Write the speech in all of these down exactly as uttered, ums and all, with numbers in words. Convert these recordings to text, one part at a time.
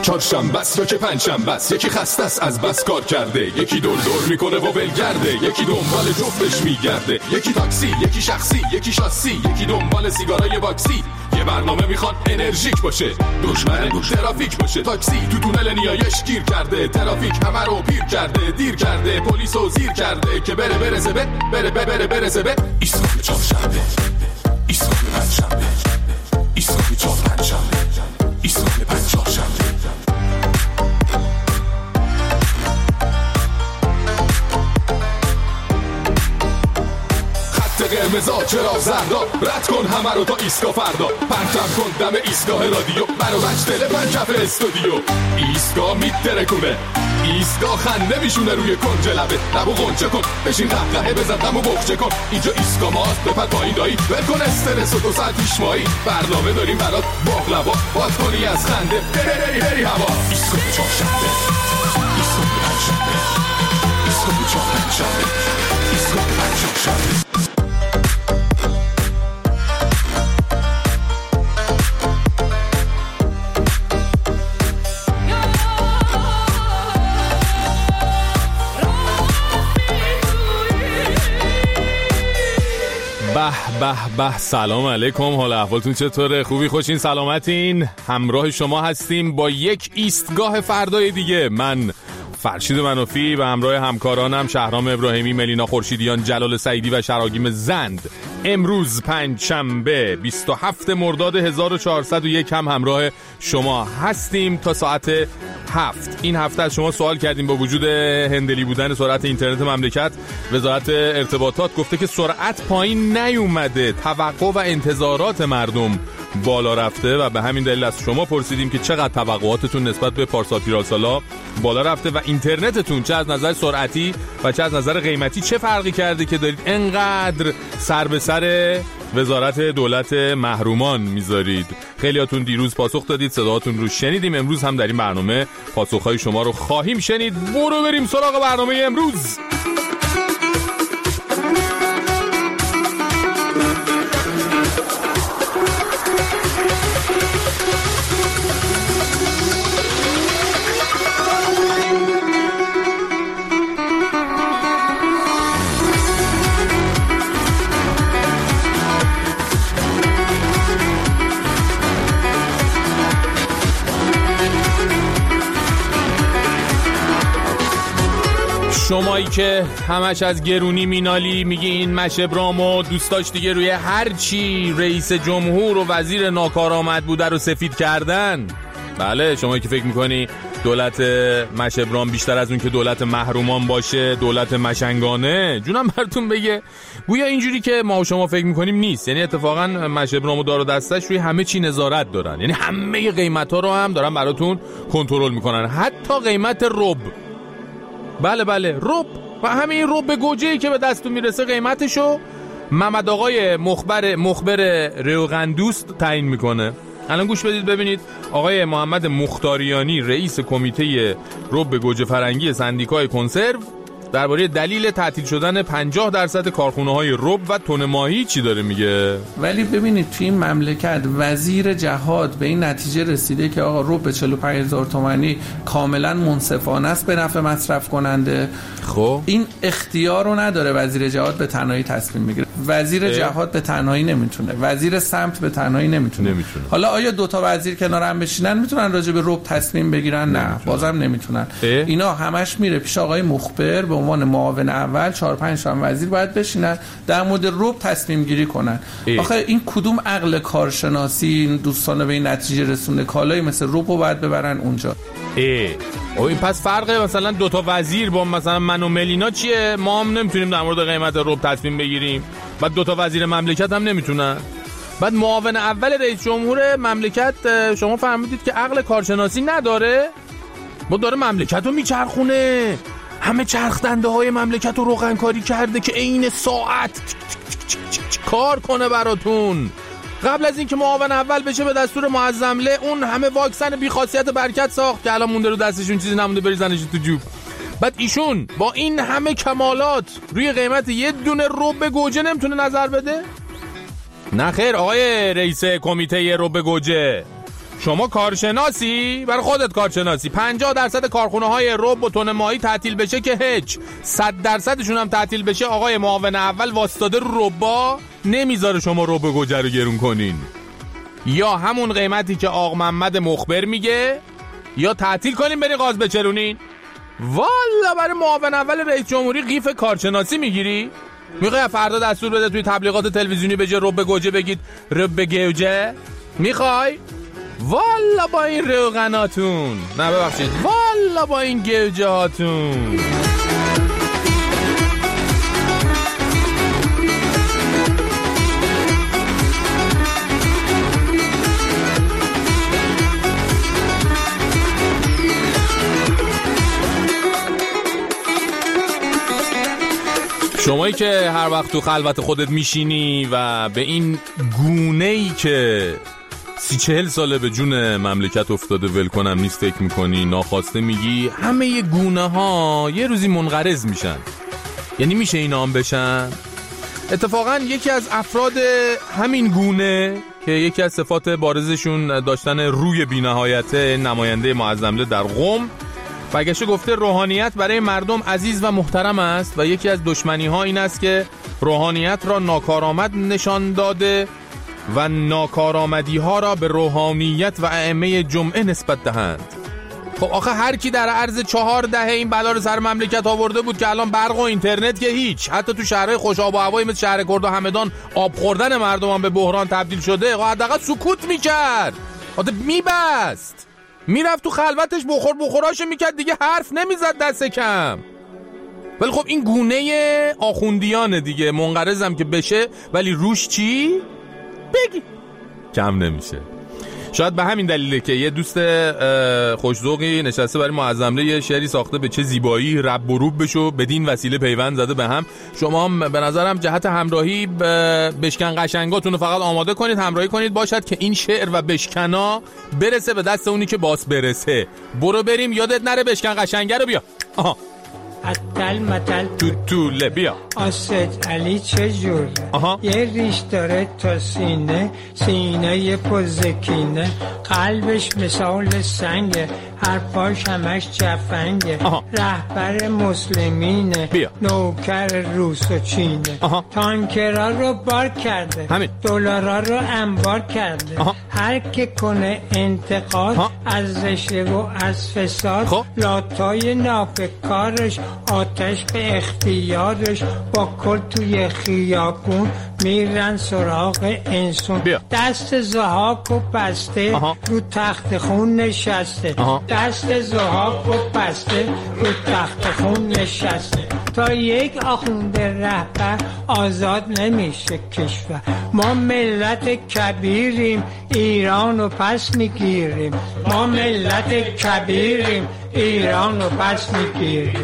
چهارشنبه است یا که پنجشنبه است، یکی خسته است از بس کار کرده، یکی دور دور میکنه و ولگرده، یکی دنبال جفتش میگرده، یکی تاکسی، یکی شخصی، یکی شاسی، یکی دنبال سیگارای واکسی. یه برنامه میخواد انرژیک باشه، دشمن ترافیک باشه. تاکسی تو تونل نیایش گیر کرده، ترافیک همه رو پیر کرده، دیر کرده، پلیسو زیر کرده که بره برسه به بره بره بره برسه به ایستگاه چهارشنبه، ایستگاه پنجشنبه، ایستگاه چهار پنجشنبه، ایستگاه پنج چهارشنبه. قرمزا چرا زردا، رد کن همه رو تا ایستگاه فردا، پرچم کن دم ایستگاه رادیو، برو بچ دل پنکف استودیو. ایستگاه میترکونه، ایستگاه خنده میشونه روی کنج لبه، لبو غنچه کن بشین قهقهه بزن دمو بخچه کن. اینجا ایستگاه ماست بپر پایین دایی، ول کن استرس و دو ساعت پیش مایی، برنامه داریم برات باقلوا، باز کنی از خنده بری بری بری هوا. ایستگاه چهارشنبه، ایستگاه پنجشنبه، ایستگاه چهار پنجشنبه، ایستگاه پنج چهارشنبه. به به به، سلام علیکم، حال احوالتون چطوره؟ خوبی؟ خوشین؟ سلامتین؟ همراه شما هستیم با یک ایستگاه فردای دیگه. من فرشید منافی و همراه همکارانم شهرام ابراهیمی، ملینا خورشیدیان، جلال سعیدی و شراگیم زند امروز پنجشنبه بیست و هفتم مرداد هزار و چهارصد و یک هم همراه شما هستیم تا ساعت هفت. این هفته از شما سوال کردیم با وجود هندلی بودن سرعت اینترنت مملکت، وزارت ارتباطات گفته که سرعت پایین نیومده، توقع و انتظارات مردم بالا رفته و به همین دلیل از شما پرسیدیم که چقدر توقعاتتون نسبت به پارسال پیرال سالا بالا رفته و اینترنتتون چه از نظر سرعتی و چه از نظر قیمتی چه فرقی کرده که دارید انقدر سر به سر وزارت دولت محرومان میذارید. خیلیاتون دیروز پاسخ دادید، صداهاتون رو شنیدیم، امروز هم در این برنامه پاسخهای شما رو خواهیم شنید. برو بریم سراغ برنامه امروز. شمایی که همش از گرونی مینالی، میگی این مشبرامو دوستاش دیگه روی هر چی رئیس جمهور و وزیر ناکارآمد بوده رو سفید کردن. بله، شمایی که فکر میکنی دولت مشبرام بیشتر از اون که دولت محرومان باشه دولت مشنگانه، جونم براتون بگه گویا اینجوری که ما و شما فکر میکنیم نیست. یعنی اتفاقا مشبرام و دار و دستش روی همه چی نظارت دارن، یعنی همه قیمتا رو هم دارن براتون کنترل میکنن، حتی قیمت رب. بله بله رب، و همین رب گوجه‌ای که به دستون میرسه قیمتشو محمد آقای مخبر مخبر ریوغندوست تعیین میکنه. الان گوش بدید ببینید آقای محمد مختاریانی رئیس کمیته رب گوجه فرنگی سندیکای کنسرو درباره دلیل تعطیل شدن پنجاه درصد کارخونه‌های رب و تن ماهی چی داره میگه. ولی ببینید توی این مملکت وزیر جهاد به این نتیجه رسیده که آقا رب به چهل و پنج هزار تومانی کاملا منصفانه است به نفع مصرف کننده. خب این اختیار رو نداره وزیر جهاد به تنهایی تصمیم میگیره. وزیر اه؟ جهاد به تنهایی نمیتونه، وزیر سمت به تنهایی نمیتونه. نمیتونه. حالا آیا دو تا وزیر کنار هم بشینن میتونن راجع به رب تصمیم بگیرن؟ نه، نه. بازم نمیتونن. اه؟ اینا همش میره پیش آقای مخبر به عنوان معاون اول، چهار پنج تا وزیر باید بشینن در مورد رب تصمیم گیری کنن. اه. آخه این کدوم عقل کارشناسی دوستانه به این نتیجه رسونده کالایی مثل رب رو باید ببرن اونجا؟ ای او این پس فرقه مثلا دو تا وزیر با مثلا من و ملینا چیه؟ ما هم نمیتونیم در مورد قیمت رب تصمیم بگیریم، بعد دو تا وزیر مملکت هم نمیتونن، بعد معاون اول رئیس جمهور مملکت شما فهمیدید که عقل کارشناسی نداره، با داره مملکت رو میچرخونه، همه چرخ دنده های مملکت رو روغن کاری کرده که عین ساعت کار کنه براتون. قبل از اینکه معاون اول بشه به دستور معظمله اون همه واکسن بی خاصیت برکت ساخت که الان مونده رو دستشون چیزی نمونده بریزنش تو جوب. بعد ایشون با این همه کمالات روی قیمت یه دونه رب گوجه نمیتونه نظر بده؟ نه خیر آقای رئیس کمیته رب گوجه، شما کارشناسی؟ برای خودت کارشناسی. پنجاه درصد کارخونه های رب و تن ماهی تعطیل بشه که هیچ، صد درصدشون هم تعطیل بشه آقای معاون اول واسطاده رو ربا نمیذاره شما رب گوجه رو گرون کنین. یا همون قیمتی که آق محمد مخبر میگه، یا تعطیل کنین برین غاز بچرونین. والا برای معاون اول رئیس جمهوری قیف کارشناسی میگیری؟ میخوای فردا دستور بده توی تبلیغات تلویزیونی به جای رب گوجه بگید رب گوجه؟ میخوای؟ والا با این روغناتون، نه ببخشید والا با این گوجه هاتون. شمایی که هر وقت تو خلوت خودت میشینی و به این گونه‌ای که سی چهل ساله به جون مملکت افتاده ول کنم نیست فکر میکنی، ناخواسته میگی همه یه گونه ها یه روزی منقرض میشن. یعنی میشه اینا هم بشن؟ اتفاقا یکی از افراد همین گونه که یکی از صفات بارزشون داشتن روی بی‌نهایت، نماینده معظم‌له در قم، برگشته گفته روحانیت برای مردم عزیز و محترم است و یکی از دشمنی ها این است که روحانیت را ناکارآمد نشان داده و ناکارآمدی ها را به روحانیت و ائمه جمعه نسبت دهند. خب آخه هر کی در عرض چهار دهه این بلا رو سر مملکت آورده بود که الان برق و اینترنت که هیچ، حتی تو شهرهای خوش آب و هوایی مثل شهر کرد و همدان آب خوردن مردم هم به بحران تبدیل شده، حداقل سکوت میکرد، حتی میبست، میرفت تو خلوتش بخور بخوراشو میکرد، دیگه حرف نمیزد دست کم. ولی خب این گونه آخوندیانه دیگه، منقرضم که بشه ولی روش چی؟ بگی کم نمیشه. شاید به همین دلیله که یه دوست خوشذوقی نشسته برای معظمله یه شعری ساخته به چه زیبایی رب و روب بشو بدین وسیله پیوند زده به هم. شما هم به نظرم جهت همراهی بشکن قشنگاتون رو فقط آماده کنید، همراهی کنید باشد که این شعر و بشکنا برسه به دست اونی که باس برسه. برو بریم، یادت نره بشکن قشنگه رو بیا. آها اتل متل تو طوله بیا. آسد علی چه جوره؟ یه ریش داره تا سینه، سینه یه پوزکینه، قلبش مثال سنگه، هر پاش همش جفنگه، رهبر مسلمینه، بیا. نوکر روس و چینه، تانکرها رو بار کرده، همین. دلارا رو انبار کرده، آها. هر که کنه انتقاد آها. از رشوه و از فساد، خب. لاتای ناپکارش آتش به اختیارش، با کل توی خیابون میرن سراغ انسون، بیا. دست زحاک و بسته آها. رو تخت خون نشسته آها. دست زحاک و بسته رو تخت خون نشسته، تا یک آخونده رهبر آزاد نمیشه کشور. ما ملت کبیریم، ایران رو پس میگیریم، ما ملت کبیریم، ایران رو پس میگیریم.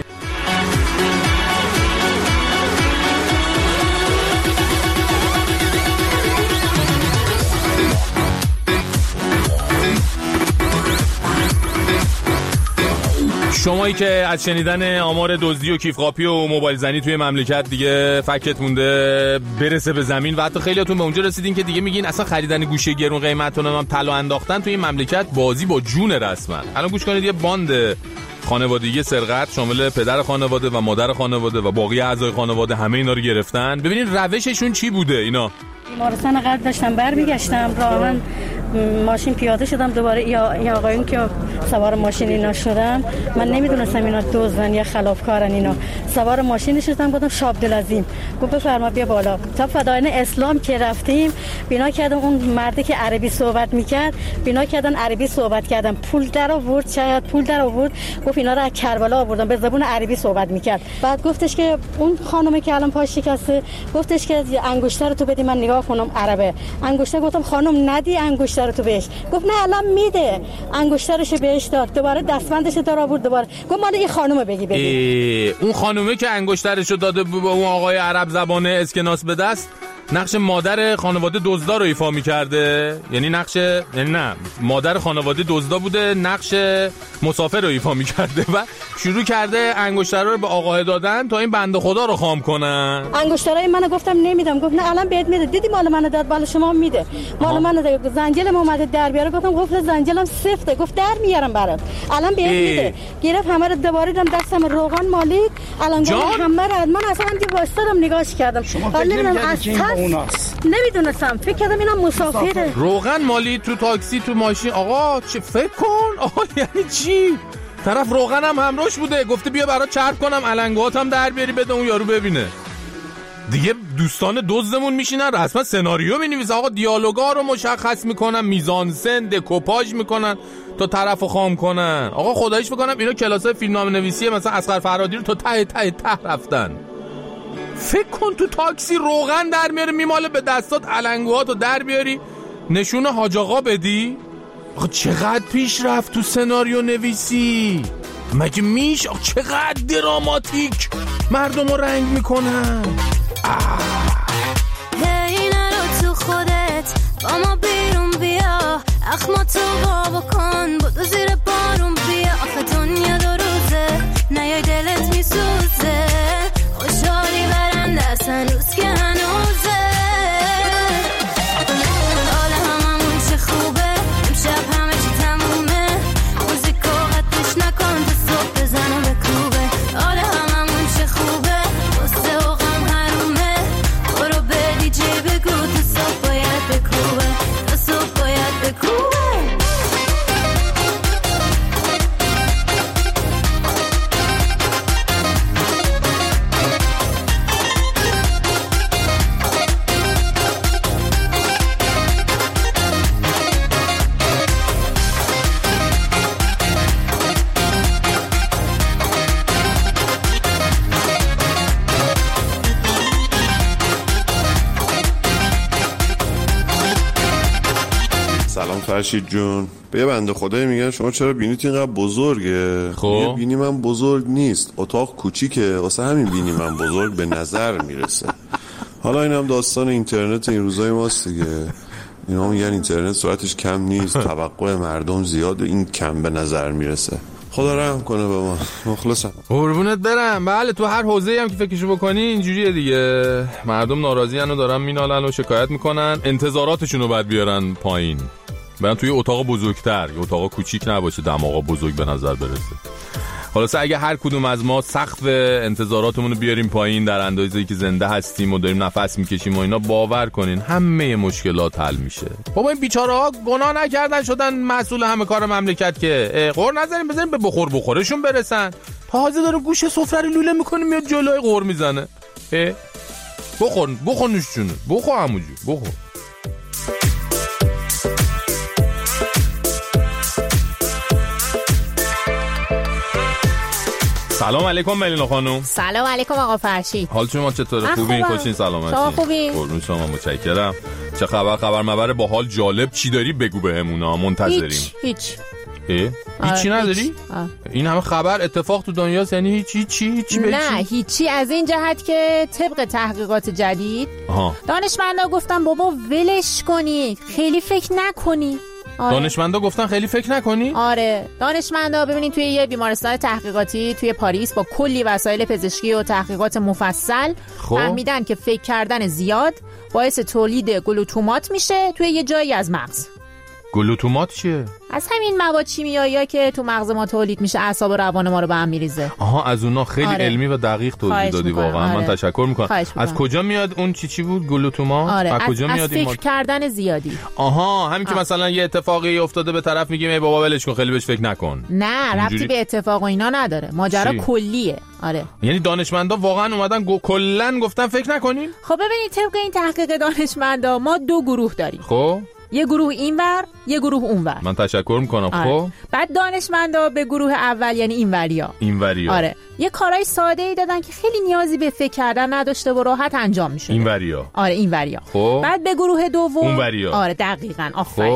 شمایی که از شنیدن آمار دزدی و کیف قاپی و موبایل زنی توی مملکت دیگه فکت مونده برسه به زمین و حتی خیلیاتون به اونجا رسیدین که دیگه میگین اصلا خریدن گوشه گرون قیمتون هم طلا انداختن توی مملکت بازی با جون رسما. الان گوش کنید، یه باند خانوادگی سرقت شامل پدر خانواده و مادر خانواده و باقی اعضای خانواده همه اینا رو گرفتن. ببینید روششون چی بوده. اینا بیمارستان قلب داشتم برمیگشتم، راهن ماشین پیاده شدم دوباره، یا یا آقایون که سوار ماشین اینا شدن، من نمیدونستم اینا دزدن یا خلافکارن. اینا سوار ماشین شدم، گفتم شاه عبدالعظیم، گفت بفرما بیا بالا. تا فدایان اسلام که رفتیم بینا کردم، اون مردی که عربی صحبت میکرد بینا کردن عربی صحبت کردم، پول در آورد، شاید پول در آورد، گفت اینا رو از کربلا آوردم، به زبون عربی صحبت میکرد. بعد گفتش که اون خانومه که الان پاش شکسته، گفتش که انگشتر رو تو بدی من نگاه کنم عربه. انگشتر گفتم خانم ندی انگشتر رو تو بهش، گفت نه الان میده. انگشترشو بهش داد، دوباره دستبندش در آورد، دوباره گفت مال این خانومه بگی بگی. اون خانومه که انگشترشو داده به اون آقای عرب زبانه اسکناس به دست نقش مادر خانواده دزدا رو ایفا می‌کرده، یعنی نقش یعنی نه مادر خانواده دزدا بوده، نقش مسافر رو ایفا می‌کرده و شروع کرده انگشترا رو به آقا دادن تا این بنده خدا رو خام کنن. انگشترای منو گفتم نمیدم، گفت نه الان بهت میده. دیدی مال منو داد، بالا شما میده. مال منو داد، زنجیرم اومده در بیاره، گفتم قفل زنجیرم سفته، گفت در میارم برات، الان بهت میده. گرفت همه رو دوباره دادم دستم روغن مالیک، الان همه رو من اصلا دیگه واسطم نگاهش کردم. نمیدونستم، فکر کردم اینا مسافره. روغن مالی تو تاکسی تو ماشین. آقا چه فکر کن آقا، یعنی چی؟ طرف روغن هم همراهش بوده، گفته بیا برات چرب کنم علنگوهاتم در بیاری بده اون یارو ببینه. دیگه دوستان دزدمون میشینن رسما سناریو مینویسن، آقا دیالوگا رو مشخص میکنن، میزانسن دکوپاژ میکنن تا طرفو خام کنن. آقا خداییش بکنم اینا کلاسای فیلمنامه نویسی مثلا اصغر فرهادی رو تا ته ته ته رفتن. فکر کن تو تاکسی روغن در میاره میماله به دستات، علنگوهاتو در بیاری نشون حاج آقا بدی. آقا چقدر پیش رفت تو سناریو نویسی، مگه میش؟ آقا چقدر دراماتیک مردم رو رنگ میکنن. هی نرو تو خودت با ما بیرون بیا، اخماتو با بکن بودو زیر بارون بیا. آخه دنیا دو روزه نیای دلت میسوزه، خوشحالی برنده است هنوز که هنوزه. حال هممون چه خوبه، امشب همه چی تمومه، موزیکو قطعش نکن تو صبح بزن و بکوبه. حال هممون چه خوبه، غصه و غم حرومه، برو به دیجی بگو تو صبح باید بکوبه، تو صبح باید بکوبه. سلام فرشید جون. به یه بنده خدایی میگن شما چرا بینیت اینقدر بزرگه؟ خب بینی من بزرگ نیست، اتاق کوچیکه، واسه همین بینی من بزرگ به نظر میرسه. حالا این هم داستان اینترنت این روزای ماست دیگه. اینا میگن اینترنت سرعتش کم نیست، توقع مردم زیاده، این کم به نظر میرسه. خدا رحم کنه به ما. مخلصم. قربونت برم. بله تو هر حوزه‌ای هم که فکرشو بکنی اینجوریه دیگه. مردم ناراضی‌ان و دارن مینالن و شکایت میکنن، انتظاراتشون رو بعد بیارن پایین. برن توی اتاق بزرگتر، یه اتاق کوچیک نباشه دماغا بزرگ به نظر برسه. خلاصه اگه هر کدوم از ما سقف انتظاراتمون رو بیاریم پایین در اندازه‌ای که زنده هستیم و داریم نفس میکشیم و اینا، باور کنین همه مشکلات حل میشه. بابا این بیچاره‌ها گناه نکردن شدن مسئول همه کار مملکت که قور نذاریم بزنیم به بخور بخورشون برسن. تازه داره گوشه سفره رو لوله میکنه میاد جلوی قور میزنه. بخور بخور نوش جونه، بخور عموجو بخور. سلام علیکم ملینا خانم. سلام علیکم آقا فرشید. حال شما چطوره؟ خوبی؟ خوشین سلامتی؟ شما خوبی؟ قربون شما متشکرم. چه خبر؟ خبر مبر با حال جالب چی داری بگو بهمونا، منتظریم. هیچ هیچ هیچی نداری؟ آه. این همه خبر اتفاق تو دنیاست یعنی هیچی هیچی هیچی بچی؟ نه هیچی، از این جهت که طبق تحقیقات جدید دانشمندا گفتن بابا ولش کنید، خیلی فکر نکنی. آره. دانشمندا گفتن خیلی فکر نکنی؟ آره دانشمندا ببینید توی یه بیمارستان تحقیقاتی توی پاریس با کلی وسایل پزشکی و تحقیقات مفصل فهمیدن که فکر کردن زیاد باعث تولید گلوتومات میشه توی یه جایی از مغز. گلوتومات چیه؟ از همین مواد شیمیایی‌ها که تو مغز ما تولید میشه اعصاب و روان ما رو به هم میریزه. آها از اونا خیلی آره. علمی و دقیق توضیح دادی واقعا. آره. من تشکر میکنم. از کجا میاد اون چی چی بود گلوتومات؟ آره. از کجا از میاد فکر این ماد... کردن زیادی. آها همین که مثلا یه اتفاقی افتاده به طرف میگیم ای بابا ولش کن خیلی بهش فکر نکن. نه ربطی جوری... به اتفاق و اینا نداره. ماجرا کلیه. آره. یعنی دانشمندا واقعا اومدن گو... کلا گفتن فکر نکنین؟ خب ببینید طبق این تحقیق دانشمندا ما دو گروه داریم. خب یه گروه اینور یه گروه اونور. من تشکر میکنم. آره. خب بعد دانشمندا به گروه اول یعنی اینوریا اینوریا آره یه کارهای ساده ای دادن که خیلی نیازی به فکر کردن نداشته و راحت انجام میشه. اینوریا آره اینوریا. خب بعد به گروه دوم اونوریا. آره دقیقاً آفرین. خب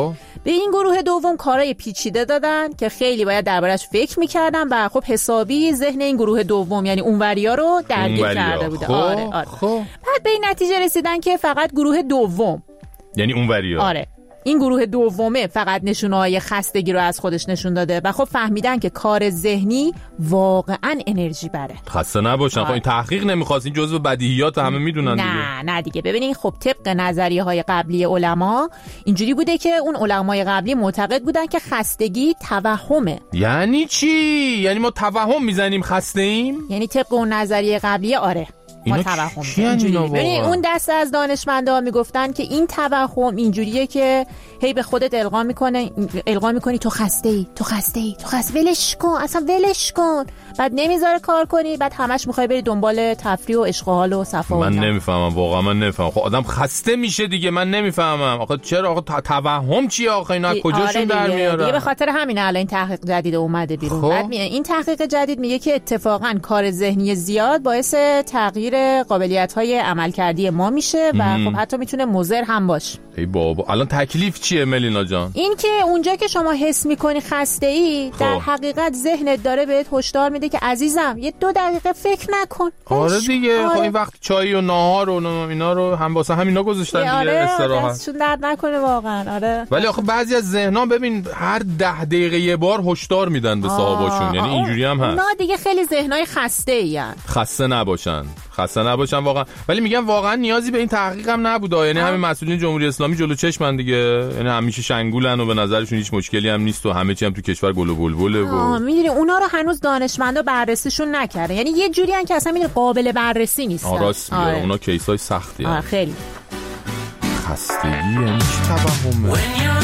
به این گروه دوم کارهای پیچیده دادن که خیلی باید دربارش فکر میکردن و خب حسابی ذهن این گروه دوم یعنی اونوریا رو درگیر کرده بوده. خب. آره آره خب. بعد به این نتیجه رسیدن که فقط گروه دوم یعنی اونوریا آره این گروه دومه فقط نشونه‌های خستگی رو از خودش نشون داده و خب فهمیدن که کار ذهنی واقعا انرژی بره. خسته نباشن. خب این تحقیق نمیخواست، این جزء بدیهیات همه میدونن دیگه. نه نه دیگه ببینید خب طبق نظریه‌های قبلی علما اینجوری بوده که اون علمای قبلی معتقد بودن که خستگی توهمه. یعنی چی؟ یعنی ما توهم میزنیم خسته ایم؟ یعنی طبق اون نظریه قبلی آره ما توهم اینجوری. ببین اون دسته از دانشمندا میگفتن که این توهم اینجوریه که هی به خودت القا میکنه القا میکنی تو خسته ای تو خسته ای تو خسته ولش کن اصلا ولش کن، بعد نمیذاره کار کنی، بعد همش میخوای بری دنبال تفریح و عشق و حال و صفا. من نمیفهمم واقعا، من نمیفهمم. خب آدم خسته میشه دیگه، من نمیفهمم آخه چرا آخه توهم چیه آخه اینا از کجاشون در میارن؟ دیگه به خاطر همین الان این تحقیق جدید اومده بیرون. خب. بعد این تحقیق جدید میگه که اتفاقا کار ذهنی زیاد باعث تغییر قابلیت‌های عملکردی ما میشه و خب حتی میتونه مضر هم باشه. ای بابا الان تکلیف چیه ملینا جان؟ این که اونجا که شما حس میکنی خسته ای خب. در حقیقت ذهنت داره بهت هشدار میده که عزیزم یه دو دقیقه فکر نکن. آره دیگه آره. خب این وقت چای و ناهار و اینا رو هم واسه همینا گذاشتن دیگه. آره استراحت دستشون درد نکنه واقعا. آره ولی آخه بعضی از ذهنا ببین هر ده دقیقه یه بار هشدار میدن به صاحباشون، یعنی اینجوری هم هست. اونا دیگه خیلی ذهنای خسته ایان. خسته نباشن خسته نباشن واقعا. ولی میگم واقعا نیازی به این تحقیق هم نبوده، یعنی همین مسئولین جمهوری اسلامی جلو چشمن دیگه، یعنی همیشه شنگولن و به نظرشون هیچ مشکلی هم نیست و همه چی هم تو کشور گل و بلبله و میدونی اونا رو هنوز دانشمندا بررسیشون نکرده، یعنی یه جوری ان که اصلا میدونی قابل بررسی نیستن. آره راست میگه. آره. اونا کیسای سختی آره خیلی. خستگی یعنی چی توهمه؟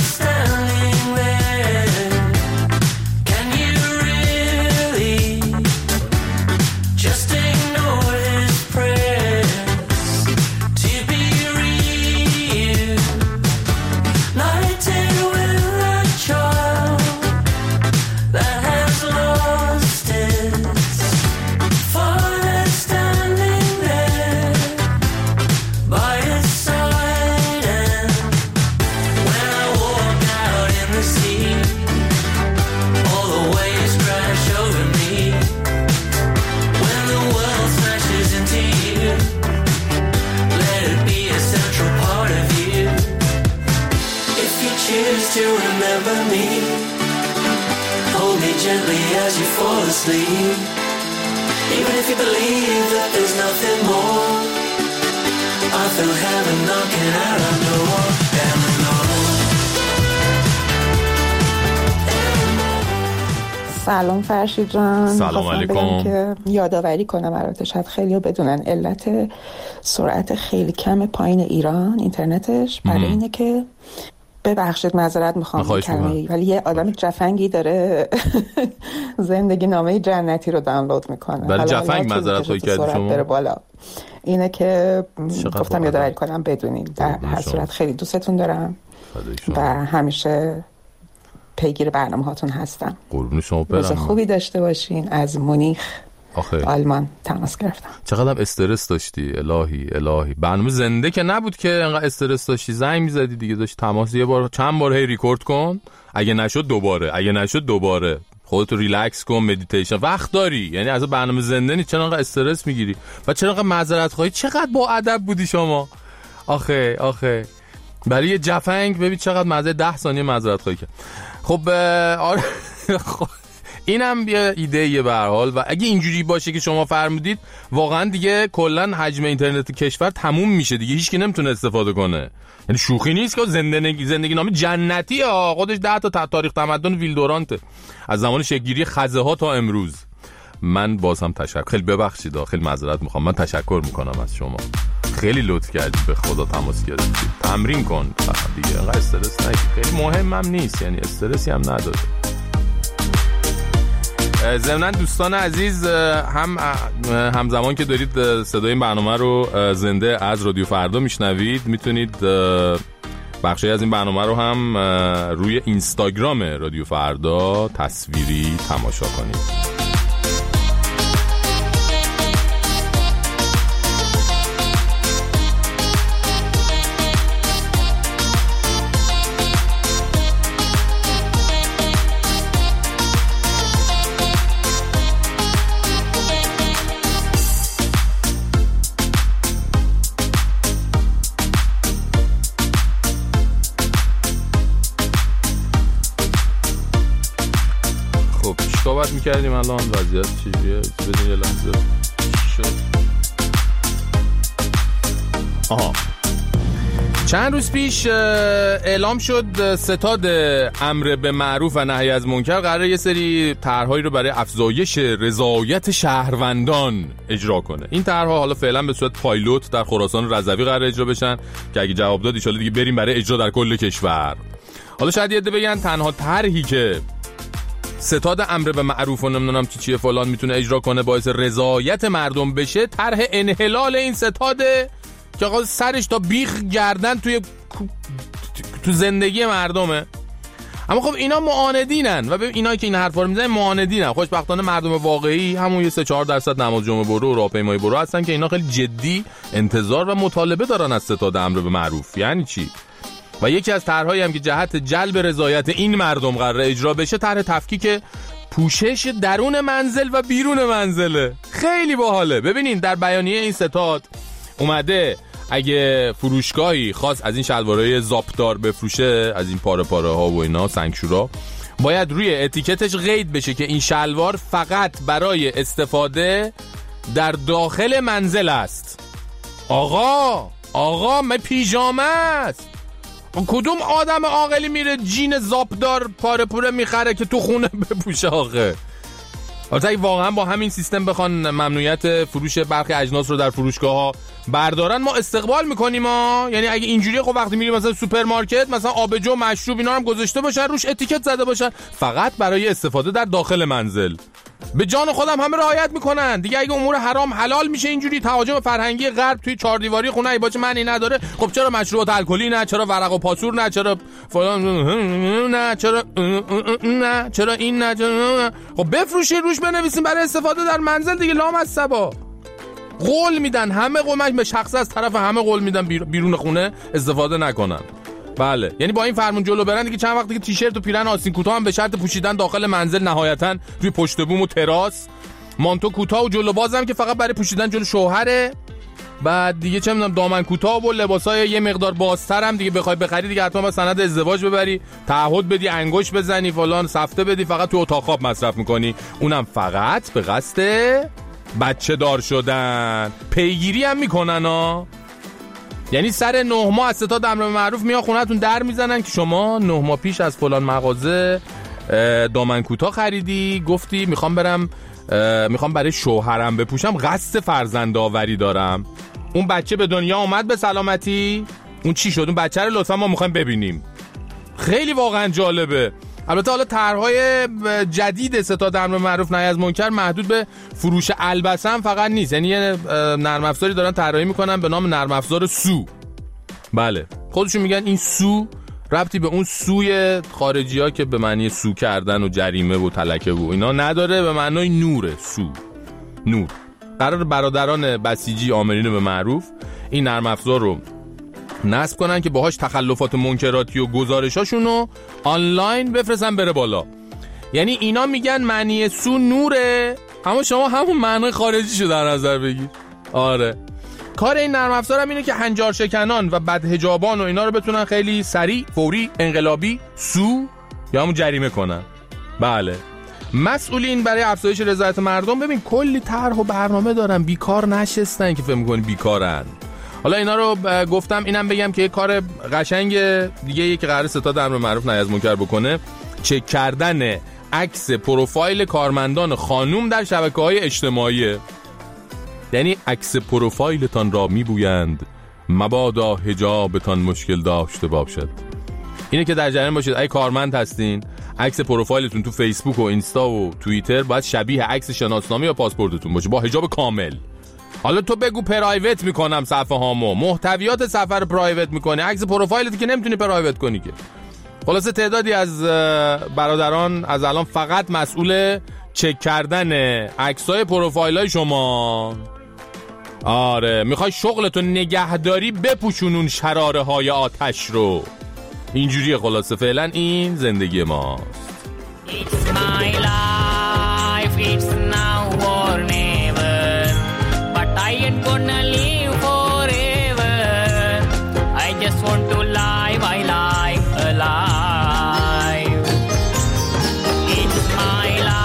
To remember me, hold me gently as you fall asleep. Even if you believe that there's nothing more, I feel heaven knocking at our door. سلام فرشید جان. سلام علیکم. که یادآوری کنم البته شاید خیلی ها بدونن علت سرعت خیلی کم پایین ایران اینترنتش برای اینه که ببخشید معذرت میخوام کلمه، ولی یه آدم جفنگی داره زندگی نامه جنتی رو دانلود میکنه. ولی جفنگ معذرت خواهی کردی شما بره بالا. اینه که گفتم یادآوری کنم بدونید. در هر صورت خیلی دوستتون دارم و همیشه پیگیر برنامه هاتون هستم. قربون شما برم. روز خوبی داشته باشین. از مونیخ آخه. آلمان تماس گرفتم. چقدر استرس داشتی؟ الهی الهی برنامه زنده که نبود که انقدر استرس داشتی، زنگ میزدی دیگه، داشت تماس یه بار چند بار هی ریکورد کن، اگه نشد دوباره، اگه نشد دوباره، خودتو ریلکس کن، مدیتیشن، وقت داری. یعنی از برنامه زنده نیست، چرا انقدر استرس میگیری و چرا انقدر معذرت خواهی؟ چقدر با ادب بودی شما. آخه آخه برای یه جفنگ ببین چقدر معذرت، ده ثانیه معذرت خواهی کرد. خب آره خب اینم یه ایده یه به هر حال. و اگه اینجوری باشه که شما فرمودید واقعا دیگه کلا حجم اینترنت کشور تموم میشه دیگه، هیچ کی نمیتونه استفاده کنه. یعنی شوخی نیست که زندگی زندگی نامه جنتی ها، خودش ده تا تاریخ تمدن ویلدورانته از زمان شکل‌گیری خزه ها تا امروز. من بازم تشکر، خیلی ببخشید، خیلی معذرت میخوام، من تشکر میکنم از شما، خیلی لطف کردی، به خدا تماس گرفتی. تمرین کن دیگه، انقدر استرس نگیر، خیلی مهمم نیست، یعنی استرسی هم نداره. ضمناً دوستان عزیز، هم همزمان که دارید صدای این برنامه رو زنده از رادیو فردا میشنوید، میتونید بخشی از این برنامه رو هم روی اینستاگرام رادیو فردا تصویری تماشا کنید. خب چیکار باید میکردیم الان وضعیت چیزیه؟ بدین یه لحظه شد. آها چند روز پیش اعلام شد ستاد امر به معروف و نهی از منکر قراره یه سری طرحهایی رو برای افزایش رضایت شهروندان اجرا کنه. این طرحها حالا فعلا به صورت پایلوت در خراسان رضوی قراره اجرا بشن که اگه جواب داد ان شاءالله دیگه بریم برای اجرا در کل کشور. حالا شاید یه عده بگن تنها طرحی که ستاد امر به معروف و نمیدونم چی چیه فلان میتونه اجرا کنه باعث رضایت مردم بشه طرح انحلال این ستاده که آقا سرش تا بیخ گردن توی تو زندگی مردمه. اما خب اینا معاندینن و ببین اینا که این حرفا رو میزنن معاندینن. خوشبختانه مردم واقعی همون یه سه چهار درصد نماز جمعه برو و راهپیمایی برو هستن که اینا خیلی جدی انتظار و مطالبه دارن از ستاد امر به معروف. یعنی چی؟ و یکی از طرحهایی هم که جهت جلب رضایت این مردم قراره اجرا بشه طرح تفکیک پوشش درون منزل و بیرون منزله. خیلی باحاله. ببینین در بیانیه این ستاد اومده اگه فروشگاهی خاص از این شلوارهای زاپدار بفروشه، از این پاره پاره ها و اینا سنگشورا، باید روی اتیکتش قید بشه که این شلوار فقط برای استفاده در داخل منزل است. آقا آقا من پیژامه است. کدوم آدم عاقلی میره جین زاپدار پاره پوره میخره که تو خونه بپوشه آخه؟ البته واقعا با همین سیستم بخوان ممنوعیت فروش برخی اجناس رو در فروشگاه ها بردارن ما استقبال میکنیم ها. یعنی اگه اینجوریه خب وقتی میریم مثلا سوپرمارکت مثلا آبجو مشروب اینا هم گذاشته باشن روش اتیکت زده باشن فقط برای استفاده در داخل منزل. به جان خودم همه رعایت میکنن دیگه. اگه امور حرام حلال میشه اینجوری تهاجم فرهنگی غرب توی چهار دیواری خونه ای باشه معنی نداره. خب چرا مشروبات الکلی نه؟ چرا ورق و پاسور نه؟ چرا فلان نه؟ چرا نه؟ چرا این نه؟ خب بفروشین روش بنویسین برای استفاده در منزل دیگه. لام از صبا قول میدن همه قومش به شخص از طرف همه قول میدن بیرون خونه استفاده نکنن. بله یعنی با این فرمون جلو برن دیگه چند وقت دیگه تیشرت و پیرن آستین کوتاه هم به شرط پوشیدن داخل منزل نهایتا روی پشت بوم و تراس، مانتو کوتاه و جلو بازم که فقط برای پوشیدن جلو شوهره. بعد دیگه چه میدونم دامن کوتاه و لباسای یه مقدار بازتر هم دیگه بخوای بخری دیگه حتما با سند ازدواج ببری، تعهد بدی، انگشت بزنی، فلان سفته بدی، فقط تو اتاق خواب مصرف میکنی، اونم فقط به قصد بچه دار شدن. پیگیری هم میکنن ها. یعنی سر نه ماه از ستاد امر به معروف میان خونه‌تون در میزنن که شما نه ماه پیش از فلان مغازه دامن کوتاه خریدی، گفتی میخوام برم میخوام برای شوهرم بپوشم، قصد فرزند آوری دارم. اون بچه به دنیا اومد به سلامتی؟ اون چی شد؟ اون بچه رو لطفا ما میخوایم ببینیم. خیلی واقعا جالبه. البته حالا طرح‌های جدید ستاد امر به معروف نهی از منکر محدود به فروش البسه هم فقط نیست. یعنی یه نرم افزاری دارن طراحی میکنن به نام نرم افزار سو. بله خودشون میگن این سو ربطی به اون سوی خارجی‌ها که به معنی سو کردن و جریمه و تلکه و اینا نداره، به معنای نوره. سو نور. قرار برادران بسیجی آمرین به معروف این نرم افزار رو نصب کنن که باهاش تخلفات منکراتی و گزارشاشون رو آنلاین بفرستن بره بالا. یعنی اینا میگن معنی سو نوره، اما شما همون معنی خارجیشو در نظر بگیر. آره کار این نرم افزار هم اینه که هنجار شکنان و بدحجابان و اینا رو بتونن خیلی سریع، فوری، انقلابی سو یا همون جریمه کنن. بله مسئولین برای افزایش رضایت مردم ببین کلی طرح و برنامه دارن، بیکار نشستن که فکر می‌کنی بیکارن. حالا اینا رو گفتم اینم بگم که یه کار قشنگ دیگه یه که قراره ستاد امر به معروف نهی از منکر بکنه چک کردن عکس پروفایل کارمندان خانوم در شبکه‌های اجتماعی. یعنی عکس پروفایلتان را میبویند مبادا حجابتان مشکل داشته باشد. اینه که در جریان باشید ای کارمند هستین عکس پروفایلتون تو فیسبوک و اینستا و توییتر باید شبیه عکس شناسنامه یا پاسپورتتون باشه با حجاب کامل. حالا تو بگو پرایوت میکنم صفحه هامو، محتویات صفحه رو پرایوت میکنی، عکس پروفایلت که نمیتونی پرایوت کنی که. خلاصه تعدادی از برادران از الان فقط مسئول چک کردن عکسای پروفایلای شما. آره میخوای شغلتو نگهداری بپوشونون شراره های آتش رو. اینجوریه خلاصه فعلا این زندگی ماست. It's my life, it's now or never, but I ain't gonna live forever. I just want to live, I live alive. It's my life.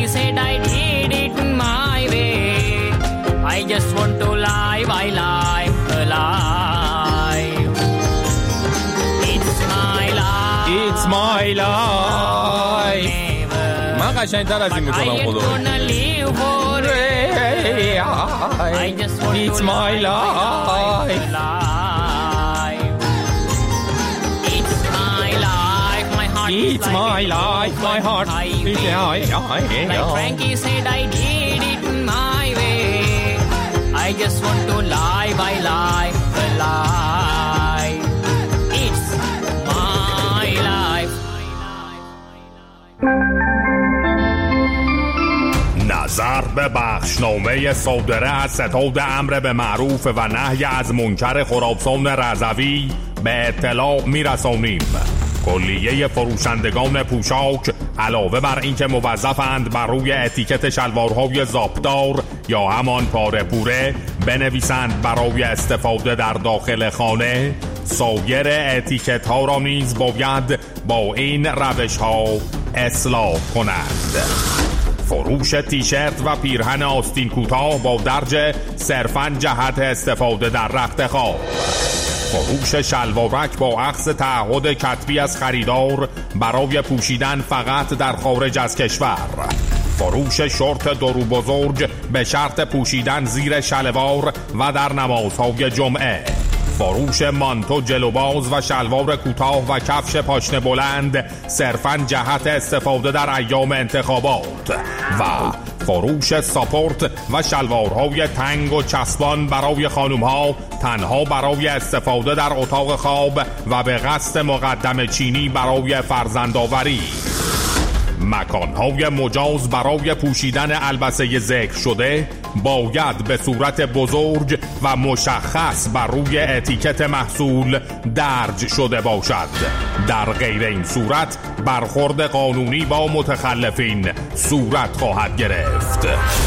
said I did it my way. I just want to live, I live, alive. It's my life. It's my life. من قشنگتر از این میکنم خدا. It's my life. It's my life, my heart. Like Frankie said, I did it my way. I just want to live, I live, alive. It's my life. نظر به بخشنامه صادره از ستاد امر به معروف و نهی از منکر خراسان رضوی به اطلاع میرسانیم. کلیه فروشندگان پوشاک علاوه بر اینکه موظفند بر روی اتیکت شلوارهای زاپدار یا همان پاره پوره بنویسند برای استفاده در داخل خانه، سایر اتیکت ها را نیز باید با این روش ها اصلاح کنند. فروش تیشرت و پیرهن آستین کوتاه با درج صرفاً جهت استفاده در رخت خواب. فروش شلوارک با اخذ تعهد کتبی از خریدار برای پوشیدن فقط در خارج از کشور. فروش شورت درو بزرگ به شرط پوشیدن زیر شلوار و در نمازهای جمعه. فروش مانتو جلوباز و شلوار کوتاه و کفش پاشنه بلند صرفاً جهت استفاده در ایام انتخابات و فروش ساپورت و شلوارهای تنگ و چسبان برای خانومها تنها برای استفاده در اتاق خواب و به قصد مقدم چینی برای فرزندآوری. مکانهای مجاز برای پوشیدن البسه ذکر شده باید به صورت بزرگ و مشخص بر روی اتیکت محصول درج شده باشد. در غیر این صورت برخورد قانونی با متخلفین صورت خواهد گرفت.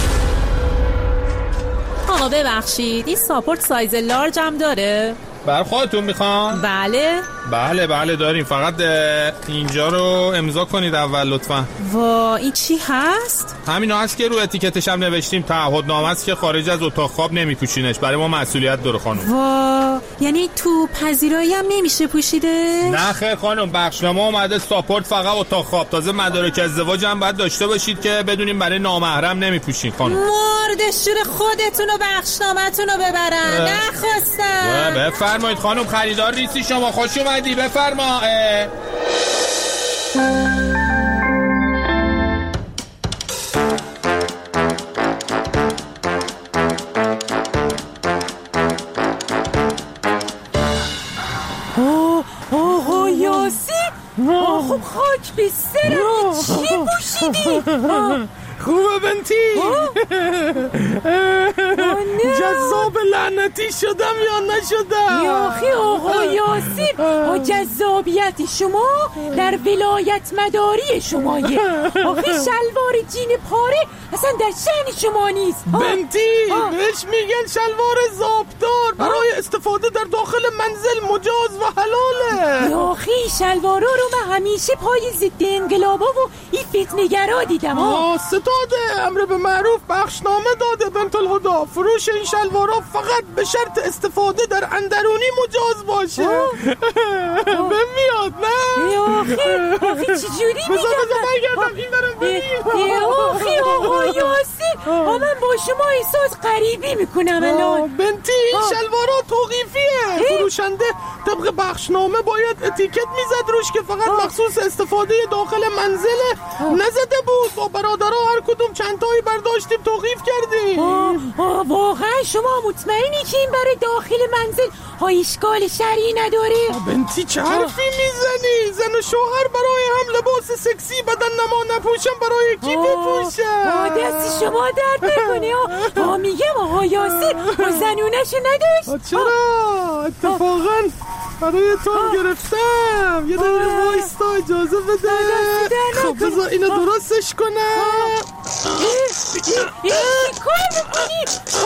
آقا ببخشید این ساپورت سایز لارج هم داره؟ بر خودتون میخوان؟ بله بله بله داریم، فقط اینجا رو امضا کنید اول لطفا. وا این چی هست؟ همینو هست که رو اتیکتش هم نوشتیم تعهدنامه است که خارج از اتاق خواب نمیپوشینش، برای ما مسئولیت داره خانم. وا یعنی تو پذیرایی هم نمیشه پوشیده؟ نه خیر خانم، بخشنامه اومده ساپورت فقط اتاق خواب، تازه مدارک ازدواج هم باید داشته باشید که بدونیم برای نامحرم نمیپوشین خانم. مردشور خودتون و بخشنامه‌تون رو ببرن. نخواستم. بفرمایید خانم، خریدار نیستی شما، خوش اومدی، بفرما. آقا یاسی خب خاک به سرم چی پوشیدی؟ خوبه بنتی؟ جذاب لعنتی شدم یا نشدم؟ یاخی آقا یاسین ها جذابیت شما در ولایت مداری شمایه. آخی شلوار جین پاره اصلا در شأن شما نیست. بنتی بهش میگن شلوار زابدار، برای استفاده در داخل منزل مجاز و حلاله. یاخی شلوارا رو من همیشه پای ضد انقلابا و این فتنه‌گرا دیدم. آه ستاده امر به معروف بخشنامه داده بنت الهدا، فروش این شلوارا فقط به شرط استفاده در اندرونی مجاز باشه. به میاد نه؟ آخی آخی چجوری میگم؟ بذار بذار برگردم این برم ببین. آخی آقا یاسین من با شما احساس غریبی میکنم الان. بنتی این شلوارا توقیفیه، فروشنده طبق بخشنامه باید اتیکت میزد روش که فقط مخصوص استفاده داخل منزله، نزده بود. با برادرها هر کدوم چند تایی برداشتیم توقیف کردیم. آه آه واقعا شما مطمئنی که این برای داخل منزل ها اشکال شرعی نداره؟ بنتی چه حرفی میزنی؟ زن و شوهر برای هم لباس سکسی بدن نما نپوشن، برای کی بپوشن؟ دست شما درد نکنه. ها میگم آقا یاسین ما زنونشو نداشت. چرا؟ اتفاقا برای تو هم گرفتم. یه دقیقه وایستا اجازه بده. خب بذار اینو درستش کنم. چی کار میکنی؟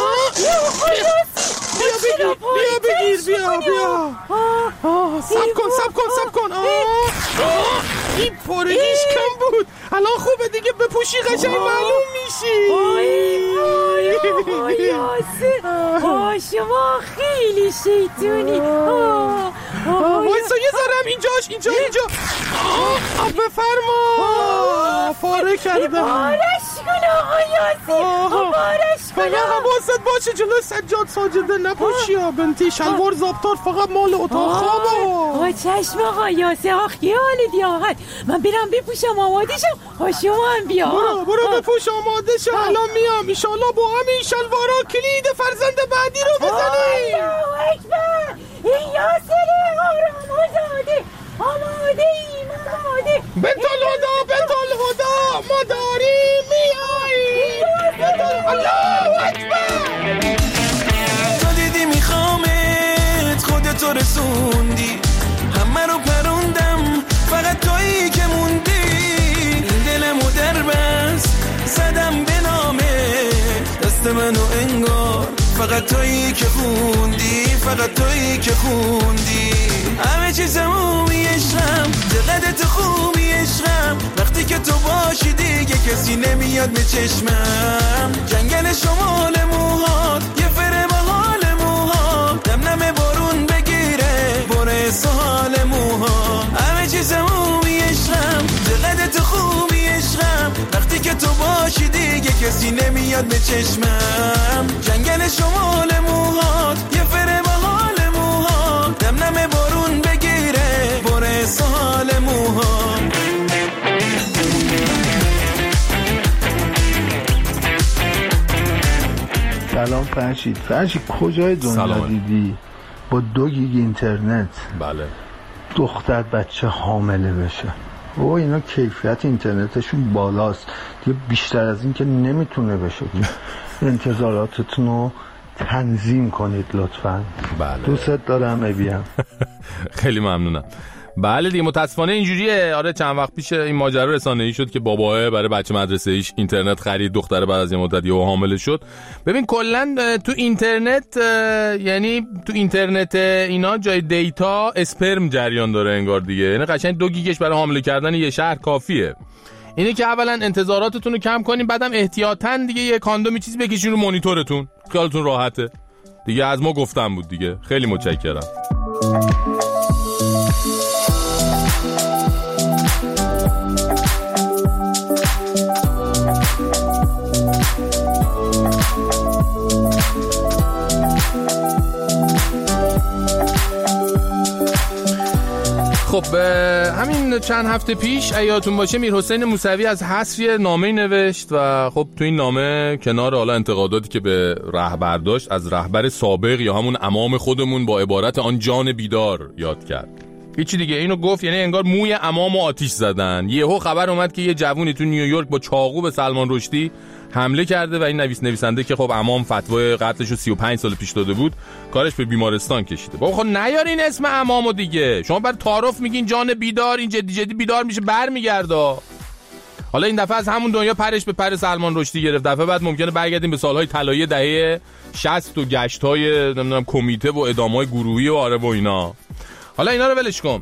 بیا بگیر بیا بگیر بیا بیا سب کن سب کن سب کن. این پارگیش کم بود. الان خوبه دیگه بپوشی قشنگ معلوم میشی. آی وای آی یاسر آه شما خیلی شیطونی. وایسا یه ذرم اینجاش اینجا اینجا. آه بفرما. پاره کردم. پارش کن آقا یاسر پارش کن. فقط حواست باشه جلوی سجاد ساجده نپوشی ها بنتی. شلوار زابطار فقط مال اتاق خوابه. آه چشم آقا یاسر آخ خیال دیاقت. من برم بپوشم آماده شم. ها شما هم بیا. برو برو بپوش آماده شم. الان میام ایشالله با همین شلوارا کلید فرزند بعدی رو بزنی. الله اکبر. این یاسر آرام آزاده آماده ایم آماده. بنتال هدا بنتال هدا ما داریم میاییم. الله اکبر. تو دیدی میخوامت خودتو رسوندی همه رو پروندم فقط تویی که موندی. دلمو در بس زدم به نامت دست منو انگار فقط تویی که خوندی فقط تویی که خوندی. همه چیزمو میشم دقیقه تو خوبی عشقم وقتی که تو باشی دیگه کسی نمیاد به چشمم. جنگل شمال موهات یه فره به حال موهات دم نم بارون بگیره بره سال موهات. همه چیزمو میشم دقیقه تو خوبی عشقم وقتی که تو باشی دیگه کسی نمیاد به چشمم. جنگل شمال موهات یه فره به حال موهات دم نم بارون بگیره بره سال موهات. سلام فرشید. فرشید کجای دنیا دیدی با دو گیگ اینترنت بله دختر بچه حامله بشه؟ او اینا کیفیت اینترنتشون بالاست دیگه، بیشتر از این که نمیتونه بشه. انتظاراتتون رو تنظیم کنید لطفاً. بله دوست دارم ابیم. خیلی ممنونم. بله دیگه متاسفانه اینجوریه. آره چند وقت پیش این ماجرا رسانه‌ای شد که باباه برای بچه مدرسه ایش اینترنت خرید، دختره بعد از یه مدت یهو حامله شد. ببین کلا تو اینترنت یعنی تو اینترنت اینا جای دیتا اسپرم جریان داره انگار دیگه. یعنی قشنگ دو گیگش برای حامله کردن یه شهر کافیه. اینه که اولا انتظاراتتون رو کم کنین، بعدم احتیاطاً دیگه یه کاندومی چیز بکشین رو مانیتورتون، خیالتون راحته دیگه. از ما گفتم بود دیگه. خیلی متشکرم. خب همین چند هفته پیش ایاتون باشه میر حسین موسوی از حصری نامه‌ای نوشت و خب تو این نامه کنار حالا انتقاداتی که به رهبر داشت از رهبر سابق یا همون امام خودمون با عبارت آن جان بیدار یاد کرد. هیچی دیگه اینو گفت یعنی انگار موی امامو آتیش زدن. یهو خبر اومد که یه جوونی تو نیویورک با چاقو به سلمان رشدی حمله کرده و این نویس نویسنده که خب امام فتوای قتلشو سی و پنج سال پیش داده بود کارش به بیمارستان کشیده. بابا خب نیارین اسم امامو دیگه. شما بر تعارف میگین جان بیدار، این جدی جدی بیدار میشه برمیگرده. حالا این دفعه از همون دنیا پرش به پر سلمان رشدی گرفت. دفعه بعد ممکنه برگردیم به سالهای طلایی دهه شصت و گشت‌های نمیدونم کمیته و ادامه‌های گروهی و آره و اینا. حالا اینا رو ولش کن.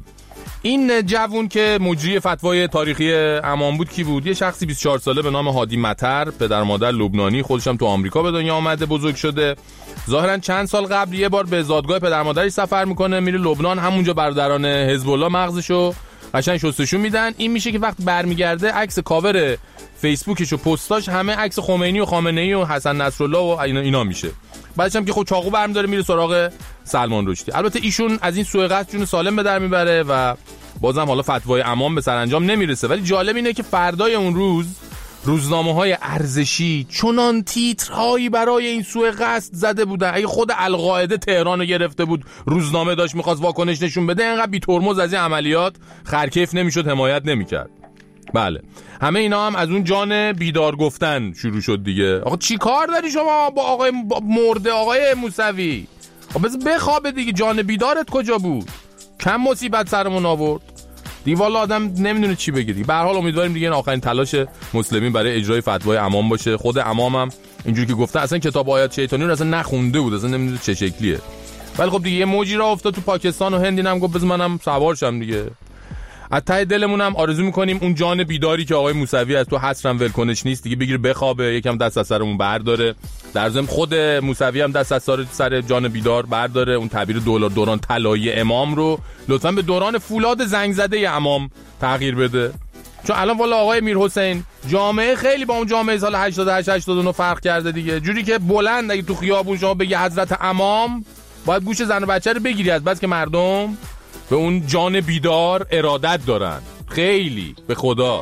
این جوون که مجری فتوای تاریخی امام بود کی بود؟ یه شخصی بیست و چهار ساله به نام هادی مطر، پدر مادر لبنانی، خودش هم تو آمریکا به دنیا آمده بزرگ شده. ظاهرا چند سال قبل یه بار به زادگاه پدر مادرش سفر میکنه، میره لبنان، همونجا برادران حزب الله مغزشو قشنگ شستشون میدن. این میشه که وقت برمیگرده عکس کاور فیسبوکش و پستاش همه عکس خمینی و خامنه‌ای و حسن نصرالله و اینا اینا میشه. بعدش هم که خود چاقو برمی داره میره سراغ سلمان رشدی. البته ایشون از این سوء قصد جون سالم به در میبره و بازم حالا فتوای امام به سرانجام نمیرسه. ولی جالب اینه که فردای اون روز روزنامه‌های ارزشی چنان تیترهایی برای این سوء قصد زده بودن. اگه خود القاعده تهران رو گرفته بود روزنامه داشت میخواست واکنش نشون بده، اینقدر بی ترمز از این عملیات خرکیف نمیشد، حمایت نمیکرد. بله همه اینا هم از اون جان بیدار گفتن شروع شد دیگه. آقا چی کار داری شما با آقای مرده آقای موسوی؟ آقا بذار بخوابه دیگه. جان بیدارت کجا بود؟ کم مصیبت سرمون آورد دیگه. والا آدم نمیدونه چی بگه دیگه. به هر حال امیدواریم دیگه آخرین تلاش مسلمین برای اجرای فتوای امام باشه. خود امام هم اینجوری که گفته اصلا کتاب آیات شیطانی رو اصلا نخونده بود، اصلا نمیدونه چه شکلیه. ولی خب دیگه یه موجی را افتاد تو پاکستان و هند، اینم گفت بذار منم سوار شم دیگه. از ته دلمون هم آرزو میکنیم اون جان بیداری که آقای موسوی از تو حسرم ولکنش نیست دیگه بگیره بخوابه، یکم دست از سرمون برداره. در ضمن خود موسوی هم دست از سر جان بیدار برداره، اون تعبیر دولار دوران طلایی امام رو لطفاً به دوران فولاد زنگ زده امام تغییر بده. چون الان والا آقای میرحسین جامعه خیلی با اون جامعه سال هشتاد و هشت هشتاد و نه فرق کرده دیگه. جوری که بلند اگه تو خیابون شما بگی حضرت امام باید گوش زن و بچه رو بگیری، از بس که مردم به اون جان بیدار ارادت دارن. خیلی به خدا.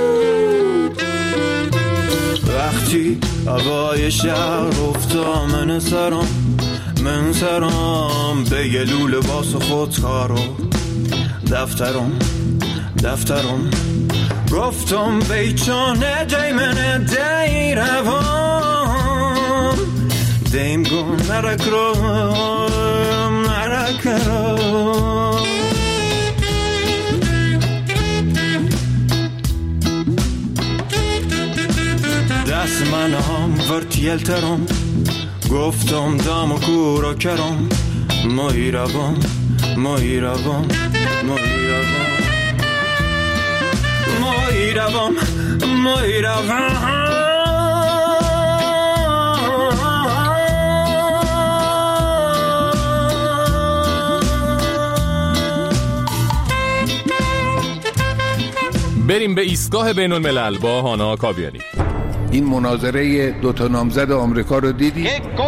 وقتی هوای شهر افتا من سرم من سرم به یه لوله باس خودکارو دفترم دفترم گفتم بیچانه دیمن دی روان دیم گون نرک رو نرک رو دست من هم ورتیل ترم گفتم دام و کورا کرم مایی روان مایی روان مایی روان مایی روان مایی روان. بریم به ایستگاه بین الملل با هانا کاویانی. این مناظره دو تا نامزد آمریکا رو دیدی؟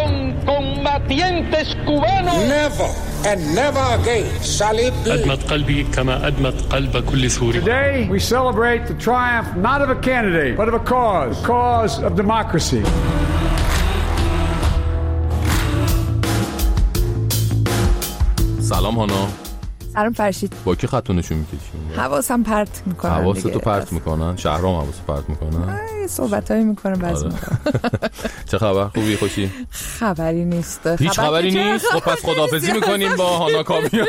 Never and never again shall it be. أدمت قلبي كما أدمت قلب كل سوري. Today we celebrate the triumph not of a candidate but of a cause, the cause of democracy. سلام هانا. سلام فرشید. با کی خط نشون میکشی؟ حواسم پرت میکنن. حواستو پرت میکنن؟ شهرام حواسو پرت میکنن؟ صحبتایی میکنن بعضی موقع. چه خبر؟ خوبی خوشی؟ خبری نیست. هیچ خبری نیست. خب پس خداحافظی میکنیم با هانا کاویانی.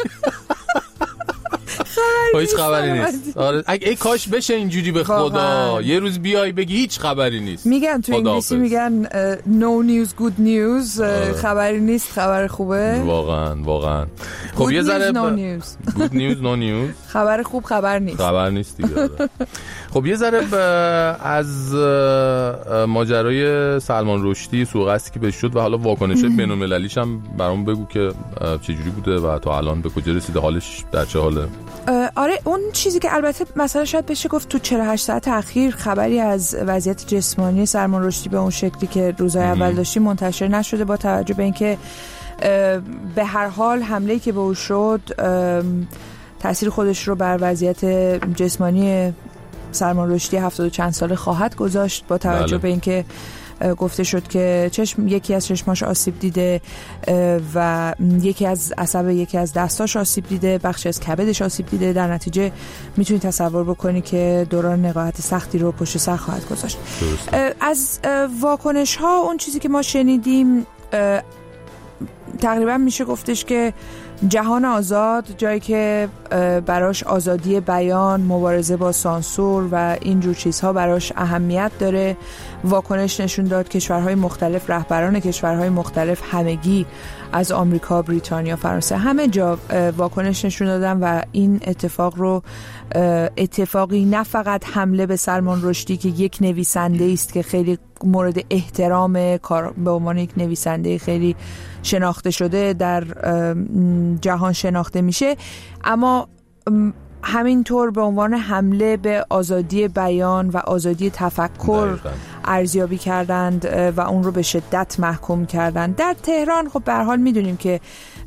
هیچ خبری نیست. آره ای کاش بشه اینجوری به خدا. یه روز بیای بگی هیچ خبری نیست. میگن تو انگلیسی میگن no news good news. خبری نیست خبر خوبه. واقعا واقعا. خب یه ذره no news good news no news. خبر خوب خبر نیست. خبر نیست دیگه. خب یه ذره از ماجرای سلمان رشدی سوءقصدی که بهش شد و حالا واکنش بین‌المللیش هم برام بگو که چه جوری بوده و تا الان به کجا رسیده، حالش در چه حاله؟ آره اون چیزی که البته مثلا شاید بشه گفت تو چهل و هشت ساعت اخیر خبری از وضعیت جسمانی سلمان رشدی به اون شکلی که روزهای اول داشتیم منتشر نشده، با توجه به اینکه به هر حال حمله‌ای که به او شد تأثیر خودش رو بر وضعیت جسمانی سلمان رشدی هفتاد و چند ساله خواهد گذاشت، با توجه بله. به اینکه گفته شد که چشم یکی از چشماش آسیب دیده و یکی از عصب یکی از دستاش آسیب دیده، بخشی از کبدش آسیب دیده. در نتیجه میتونی تصور بکنی که دوران نقاهت سختی رو پشت سر خواهد گذاشت. از واکنش ها اون چیزی که ما شنیدیم تقریبا میشه گفتش که جهان آزاد، جایی که براش آزادی بیان، مبارزه با سانسور و اینجور چیزها براش اهمیت داره، واکنش نشون داد. کشورهای مختلف، رهبران کشورهای مختلف همگی از آمریکا، بریتانیا، فرانسه، همه جا واکنش نشون دادن و این اتفاق رو اتفاقی نه فقط حمله به سلمان رشدی که یک نویسنده است که خیلی مورد احترام به عنوان یک نویسنده خیلی شناخته شده در جهان شناخته میشه، اما همینطور به عنوان حمله به آزادی بیان و آزادی تفکر ارزیابی کردند و اون رو به شدت محکوم کردند. در تهران خب به هر حال میدونیم که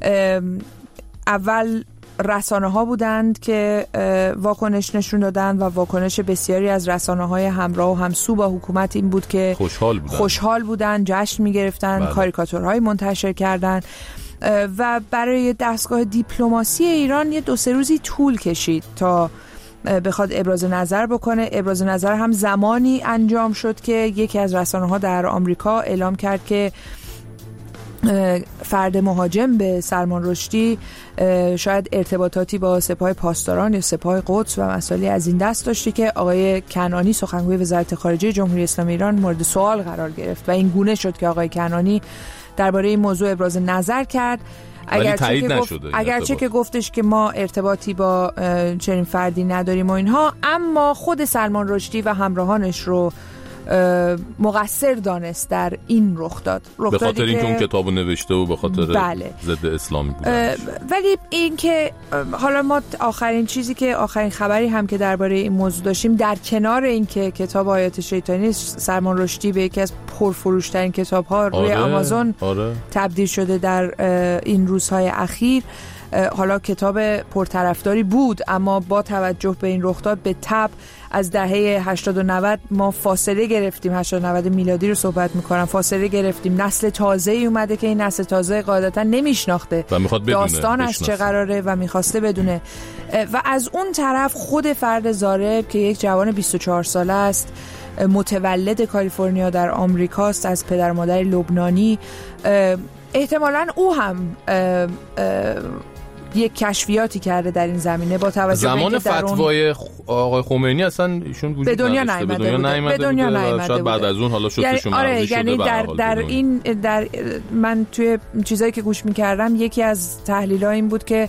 اول رسانه ها بودند که واکنش نشون دادن و واکنش بسیاری از رسانه های همراه و همسو با حکومت این بود که خوشحال بودن, خوشحال بودن جشن میگرفتن، کاریکاتورهای منتشر کردن و برای دستگاه دیپلماسی ایران یه دو سه روزی طول کشید تا بخواد ابراز نظر بکنه. ابراز نظر هم زمانی انجام شد که یکی از رسانه ها در آمریکا اعلام کرد که فرد مهاجم به سلمان رشدی شاید ارتباطاتی با سپاه پاسداران یا سپاه قدس و مسائلی از این دست داشته که آقای کنعانی سخنگوی وزارت خارجه جمهوری اسلامی ایران مورد سوال قرار گرفت و این گونه شد که آقای کنعانی درباره این موضوع ابراز نظر کرد اگرچه که, گفت... اگرچه که گفتش که ما ارتباطی با چنین فردی نداریم و اینها، اما خود سلمان رشدی و همراهانش رو مقصر دانست در این رخ داد. به خاطر اینکه اون کتابو نوشته و به خاطر بله. ضد اسلامی بوده. ولی اینکه حالا ما آخرین چیزی که آخرین خبری هم که درباره این موضوع داشتیم، در کنار اینکه کتاب آیات شیطانی سلمان رشدی به یکی از پرفروشترین کتاب‌ها روی آره. آمازون آره. تبدیل شده در این روزهای اخیر، حالا کتاب پرطرفداری بود، اما با توجه به این رخداد به تبع از دهه هشتاد و نود ما فاصله گرفتیم. هشتاد و نود میلادی رو صحبت میکنم. فاصله گرفتیم، نسل تازه‌ای اومده که این نسل تازه قاعدتا نمیشناخته داستان از چه قراره و میخواسته بدونه. و از اون طرف خود فرد زارب که یک جوان بیست و چهار ساله است، متولد کالیفرنیا در آمریکاست، از پدر و مادر لبنانی، احتمالاً او هم اه اه یک کشفیاتی کرده در این زمینه با توجه زمان فتوای آقای خمینی اصلا ایشون وجود به دنیا نیامده به دنیا نیامده به دنیا نیامده شاید بعد از اون حالا شکلشون یعنی آره یعنی در در این در من توی چیزایی که گوش می‌کردم یکی از تحلیل‌ها این بود که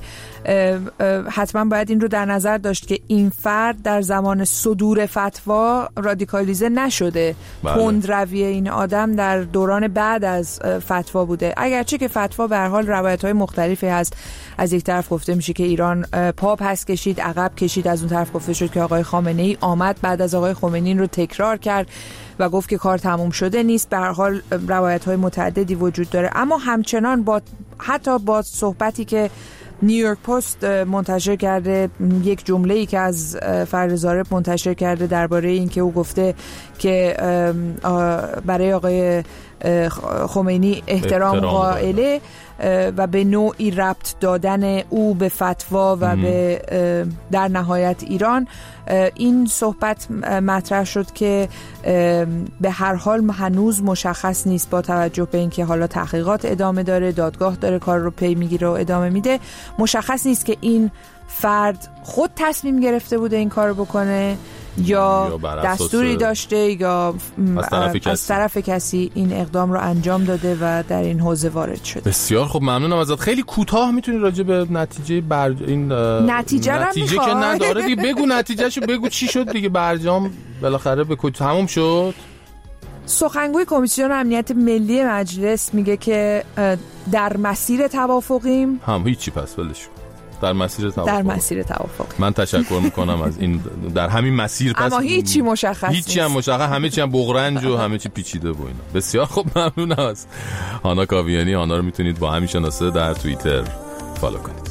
حتما باید این رو در نظر داشت که این فرد در زمان صدور فتوا رادیکالیزه نشده. بله. تندروی این آدم در دوران بعد از فتوا بوده، اگرچه که فتوا به هر حال روایت‌های مختلفی هست. از یک طرف گفته میشه که ایران پا پس کشید، عقب کشید، از اون طرف گفته شد که آقای خامنه‌ای آمد بعد از آقای خمینی این رو تکرار کرد و گفت که کار تموم شده نیست. به هر حال روایت‌های متعددی وجود داره، اما همچنان با حتی با صحبتی که نیویورک پست منتشر کرده، یک جمله‌ای که از فرد زارب منتشر کرده درباره این که او گفته که برای آقای خمینی احترام قائله و به نوعی ربط دادن او به فتوا و به در نهایت ایران، این صحبت مطرح شد که به هر حال هنوز مشخص نیست با توجه به اینکه حالا تحقیقات ادامه داره، دادگاه داره کار رو پی میگیره و ادامه میده، مشخص نیست که این فرد خود تصمیم گرفته بوده این کار رو بکنه یا, یا دستوری داشته یا از طرف, کسی. از طرف کسی این اقدام رو انجام داده و در این حوزه وارد شده. بسیار خب، ممنونم ازت. خیلی کوتاه میتونی راجع به نتیجه بر این نتیجه, نتیجه که نداره دیگه بگو، نتیجهشو بگو چی شد دیگه. برجام بالاخره به کجا تموم شد؟ سخنگوی کمیسیون امنیت ملی مجلس میگه که در مسیر توافقیم. هم هیچی، پس ولش در مسیر توافق. در مسیر توافق. من تشکر میکنم از این در همین مسیر. پس اما هیچی مشخص نیست. هیچی هم مشخص، همه چی هم بغرنج و همه چی پیچیده و اینا. بسیار خوب، ممنونم از هانا کاویانی. هانا رو میتونید با همین شناسه در توییتر فالو کنید.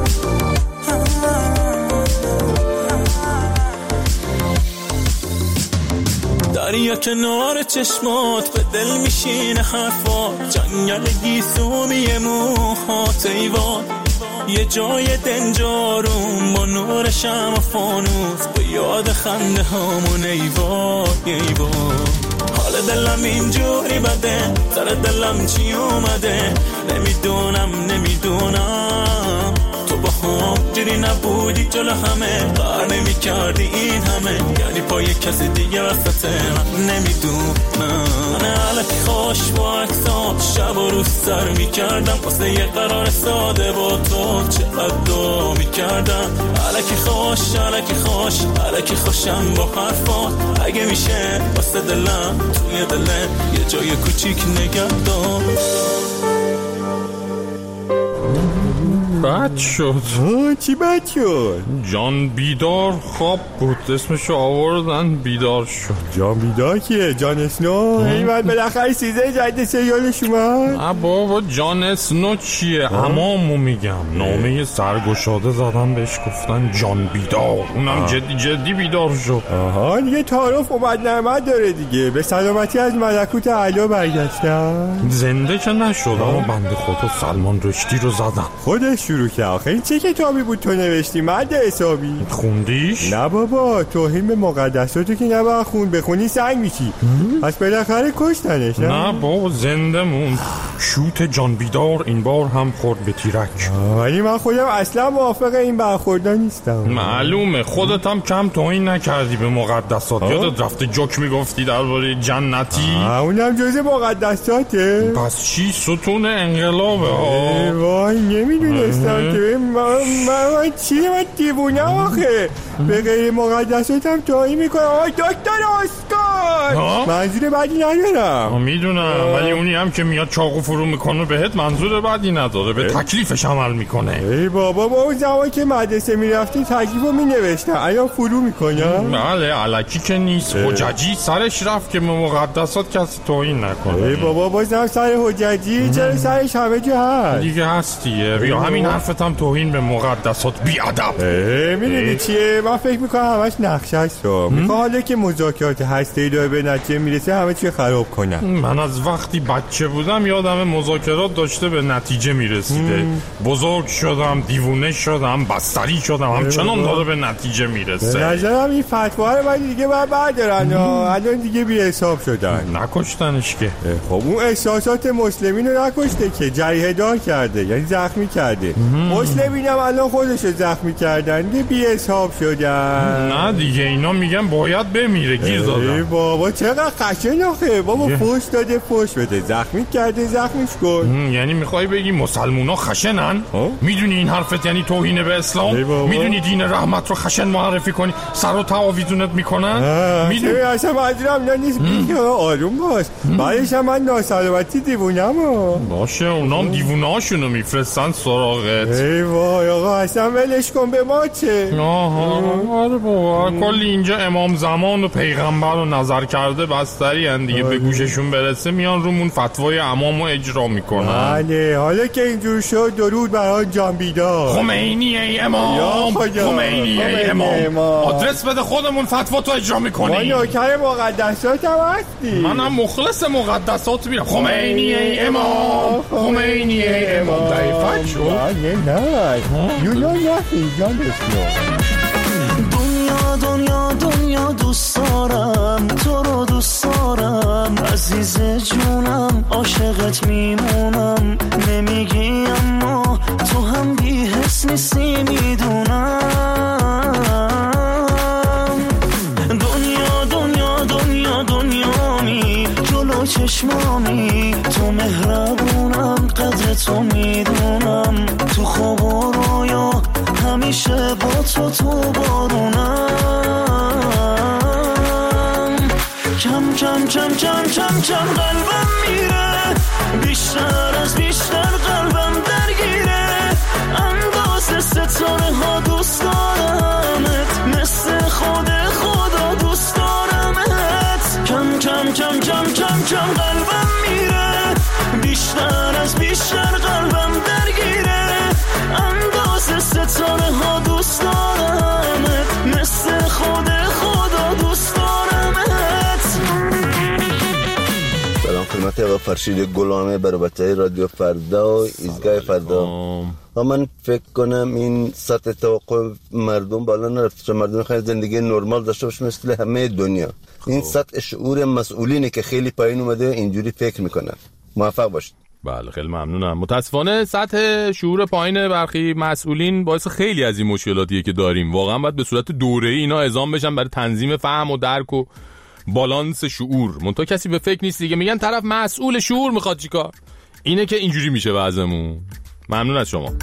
دریا کنار چشمات به دل میشینه حرفات، جنگل گیسومی موهات ایوان، یه جای دنجارون با نور شمع فانوس، به یاد خنده هامون ایوان ایوان. حال دلم اینجوری بده، سر دلم چی اومده، نمیدونم نمیدونم. تو با هم جوری نبودی جلو همه، بر نمی کردی این همه، یعنی پای کسی دیگه وسط من نمیدونم. من علکی خوش با اکسات شب و روز سر می کردم، واسه یه قرار ساده با تو چقدر دعا می کردم. علکی خوش علکی خوش علکی خوشم با حرفات، اگه میشه واسه دلم توی دلم یه جای کوچیک نگه دار. بد شد. چی بد شد؟ جان بیدار خواب بود، اسمشو آوردن بیدار شد. جان بیدار کیه؟ جان اسنو؟ ایوان بالاخره سیزن جدید سریالش اومد؟ نه بابا، جان اسنو چیه؟ امامو میگم. نامه سرگشاده زدن بهش، گفتن جان بیدار، اونم جدی جدی بیدار شد. آها دیگه تعارف اومد نعمت داره دیگه. به سلامتی از ملکوت اعلی برگشتن. زنده که نشد، اما بنده خدا سلمان رشدی رو زدن. خودش شروع کرد. آخه چه کتابی بود تو نوشتی مرد حسابی؟ خوندیش؟ نه بابا، توهین به مقدساتو که نباید خون، بخونی سنگ میشی. پس بالاخره کشتنش. نه بابا زنده موند. شوت جان بیدار این بار هم خورد به تیرک. ولی من خودم اصلا موافق این برخوردها نیستم. معلومه خودت هم کم توهین نکردی به مقدسات. یادت رفته جوک میگفتی درباره جنتی؟ اونم جز مقدساته. پس چی ستون انقلابه ها؟ وای نمیدونستم که من من چی من دیوونه آخه به غیر مقدساتم توهین میکنم. آی دکتر اسکار منظور بعدی ندارم. میدونم ولی اونی هم که میاد چاقو فرو میکنه بهت منظور بعدی نداره، به تکلیفش عمل میکنه. ای بابا با اون زمان که مدرسه میرفتی تکلیفو مینوشتم، الان فرو میکنم. بله الکی که نیست. حججی سرش رفت که به مقدسات کسی توهین نکنه. ای بابا بازم سر حججی چرا سرش همه جا هست دیگه هستیه. بیا همین حرفت هم توهین به مقدسات بی ادب. میدونی چیه من فکر میکنم همش نقشه است. میخوام حالا که مذاکرات هسته‌ای داره به نتیجه میرسه همه چی خراب کنم. من از وقتی بچه بودم یادم مذاکرات داشته به نتیجه میرسیده. بزرگ شدم دیوونه شدم بستری شدم همچنان داره به نتیجه میرسه. به نظرم این فتوا رو من دیگه باید بردارن. الان دیگه بی حساب شدن. نکشتنش که. خب اون احساسات مسلمین رو نکشته که جریحه دار کرده، یعنی زخمی کرده. مسلمین هم الان خودش رو زخمی کردن دیگه بی حساب شدن. نه دیگه اینا میگن باید بمیره گیر دادن. بابا چقدر خشن آخه. بابا فوش داده فوش بده، زخمی کرده زخمیش کن. یعنی میخوای بگی مسلمونا خشنن؟ میدونی این حرفت یعنی توهین به اسلام؟ میدونی دین رحمت رو خشن معرفی کنی سر و تعاویزونت میکنن؟ میدونی اصلا منظورم نه نیست. آروم باش. بعدش هم من ناسلامتی دیوونم. باشه اونام دیوونه هاشونو میفرستن سراغت. ای وای آقا اصلا ولش کن به ما چه. آها آره بابا کلی اینجا امام زمان و پیغمبر رو نظر کرده بستری هن دیگه. به گوششون برسه میان رومون فتوای امامو اجرا میکنن. بله حالا که اینجور شد درود برای جان بیدار. خمینی ای امام خمینی ای امام آدرس بده خودمون فتوا تو اجرا میکنیم. ما نوکر مقدسات هم هستی. منم مخلص مقدسات میرم. خمینی ای امام خمینی ای امام ضعیفت شد. نه نه you know nothing جان بسیار. دنیا دنیا دنیا دوست دارم تو رو دوست دارم عزیز جونم عاشقت میمونم نمیگی اما تو هم بی حس نیستی میدونم. دنیا دنیا دنیا دنیامی جلو چشمامی تو مهربونم قدر تو میدونم تو خواب و رویا همیشه با تو تو بارونم. کم کم کم کم کم کم قلبم میره بیشتر از بیشتر قلبم درگیره اندازه ستاره ها دوست دارمت مثل خود خدا دوست دارمت. کم کم کم کم کم کم قلبم میره بیشتر از بیشتر قلبم درگیره اندازه ستاره ها دوست دارمت مثل خود خدا دوست دارمت. سلام خدمت آقا فرشید گلامه برابطه رادیو فردا و ایزگاه فردا. و من فکر کنم این سطح توقع مردم بالا نرفته چون مردم خیلی زندگی نرمال داشته باشه مثل همه دنیا. این سطح شعور مسئولینه که خیلی پایین اومده اینجوری فکر میکنن. موفق باشید. بله خیلی ممنونم. متاسفانه سطح شعور پایین برخی مسئولین باعث خیلی از این مشکلاتیه که داریم. واقعا باید به صورت دوره‌ای اینا اعزام بشن برای تنظیم فهم و درک و بالانس شعور. منتها کسی به فکر نیست دیگه. میگن طرف مسئول شعور میخواد چیکار؟ اینه که اینجوری میشه وضعمون. ممنون از شما.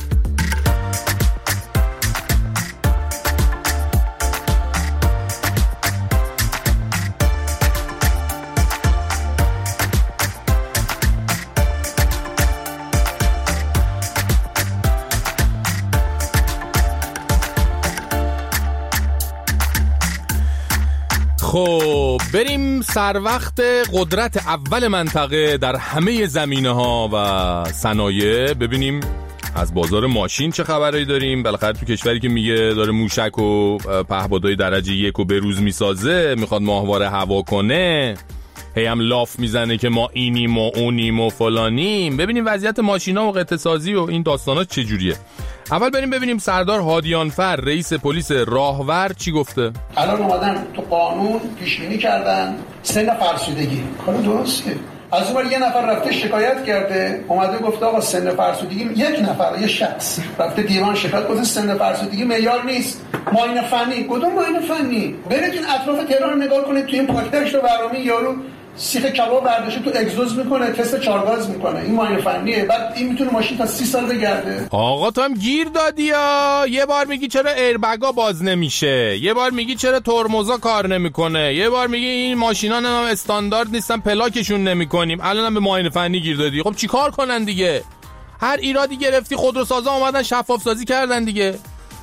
خب بریم سر وقت قدرت اول منطقه در همه زمینه ها و صنایع ببینیم از بازار ماشین چه خبرایی داریم. بالاخره تو کشوری که میگه داره موشک و پهپادهای درجه یک و به روز میسازه، میخواد ماهواره هوا کنه، هی هم لاف میزنه که ما اینیم و اونیم و فلانیم. ببینیم وضعیت ماشینا و قطع سازی و این داستانا چجوریه. اول بریم ببینیم سردار هادیانفر رئیس پلیس راهور چی گفته. الان اومدن تو قانون پیش بینی کردن سن فرسودگی. کار درسته. از اون یه نفر رفته شکایت کرده، اومده گفته آقا سن فرسودگی، یک نفر یه شخص رفته دیوان شکایت گفته سن فرسودگی معیار نیست. معاینه فنی، کدوم معاینه فنی؟ برید این اطراف تهران رو نگاه کنید، تو این پاکتش رو برنامه یارو سیخ کباب برداشته تو اگزوز میکنه، تست چارگاز میکنه. این معاینه فنیه. بعد این میتونه ماشین تا سی سال بگرده. آقا تو هم گیر دادی ها. یه بار میگی چرا ایربگا باز نمیشه، یه بار میگی چرا ترمزا کار نمیکنه، یه بار میگی این ماشینا نام استاندارد نیستن پلاکشون نمیکنیم، الانم به معاینه فنی گیر دادی. خب چیکار کنن دیگه؟ هر ایرادی گرفتی خودروسازا اومدن شفاف سازی کردن دیگه.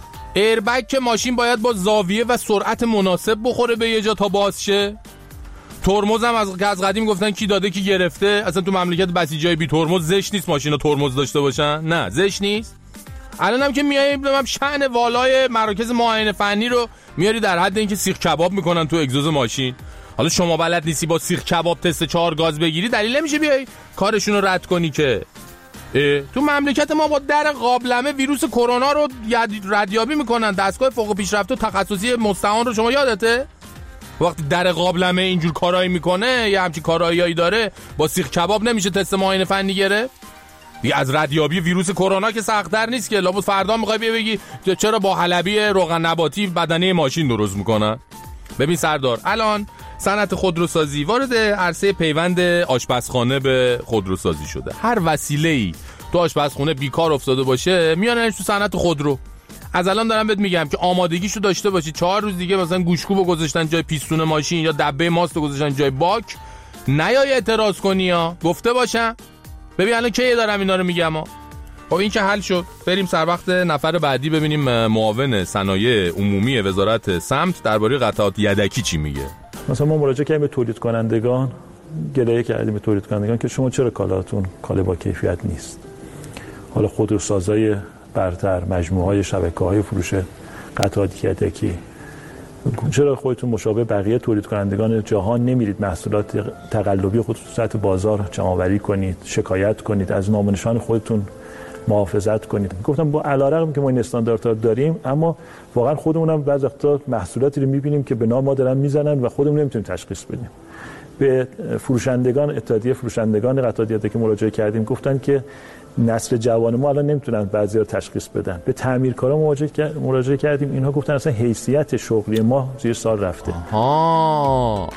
ایربگ که ماشین باید با زاویه و سرعت مناسب بخوره به یه جا تا باز شه. ترمز هم از از قدیم گفتن کی داده کی گرفته. اصلا تو مملکت بسیجای بی ترمز زشت نیست ماشینا ترمز داشته باشن. نه زشت نیست. الان هم که میای ببینم شأن والای مراکز معاینه فنی رو میاری در حد اینکه سیخ کباب میکنن تو اگزوز ماشین. حالا شما بلد نیستی با سیخ کباب تست چهار گاز بگیری، دلیل نمیشه بیای کارشون رو رد کنی که. تو مملکت ما با در قابلمه ویروس کرونا رو ردیابی میکنن. دستگاه فوق پیشرفته و تخصصی مستعان رو شما یادته؟ وقتی در قابلمه اینجور کارایی میکنه یا همچین کاراییایی داره، با سیخ کباب نمیشه تست معاینه فنی گرفت؟ دیگه از ردیابی ویروس کرونا که سخت‌تر نیست که. لابد فردا میخوای بیا بگی چرا با حلبی روغن نباتی بدنه ماشین درست میکنن. ببین سردار، الان صنعت خودروسازی وارد عرصه پیوند آشپزخانه به خودروسازی شده. هر وسیله‌ای تو آشپزخونه بیکار افتاده باشه میاننش تو صنعت خودرو. از الان دارم بهت میگم که آمادگیشو داشته باشی. چهار روز دیگه مثلا گوشکوبو گذاشتن جای پیستون ماشین یا دبه ماستو گذاشتن جای باک، نیای اعتراض کنی ها. گفته باشم. ببین الان کی دارم اینا رو میگم ها. خب این که حل شد، بریم سر وقت نفر بعدی ببینیم معاون صنایع عمومی وزارت سمت درباره قطعات یدکی چی میگه. مثلا ما مراجعه کردیم به تولید کنندگان، گلایه کردیم به تولید کنندگان که شما چرا کالاتون کالا با کیفیت نیست. حالا خودروسازای برتر، مجموعه‌های شبکه‌های فروش قطعات یدکی، چرا خودتون مشابه بقیه تولید کنندگان جهان نمیرید محصولات تقلبی خودتون سطح بازار جمع‌آوری کنید، شکایت کنید، از نام و نشان خودتون محافظت کنید. گفتم با علارغم که ما این استانداردها داریم، اما واقعا خودمون هم بعضی وقتا محصولاتی رو می‌بینیم که به نام ما دارن میزنن و خودمون نمیتونیم تشخیص بدیم. به فروشندگان، اتحادیه فروشندگان قطعات یدکی مراجعه کردیم، گفتن که نسل جوان ما الان نمیتونن بعضیا رو تشخیص بدن. به تعمیرکارا مراجعه مراجعه کردیم، اینها گفتن اصلا حیثیت شغلی ما زیر سال رفته. آها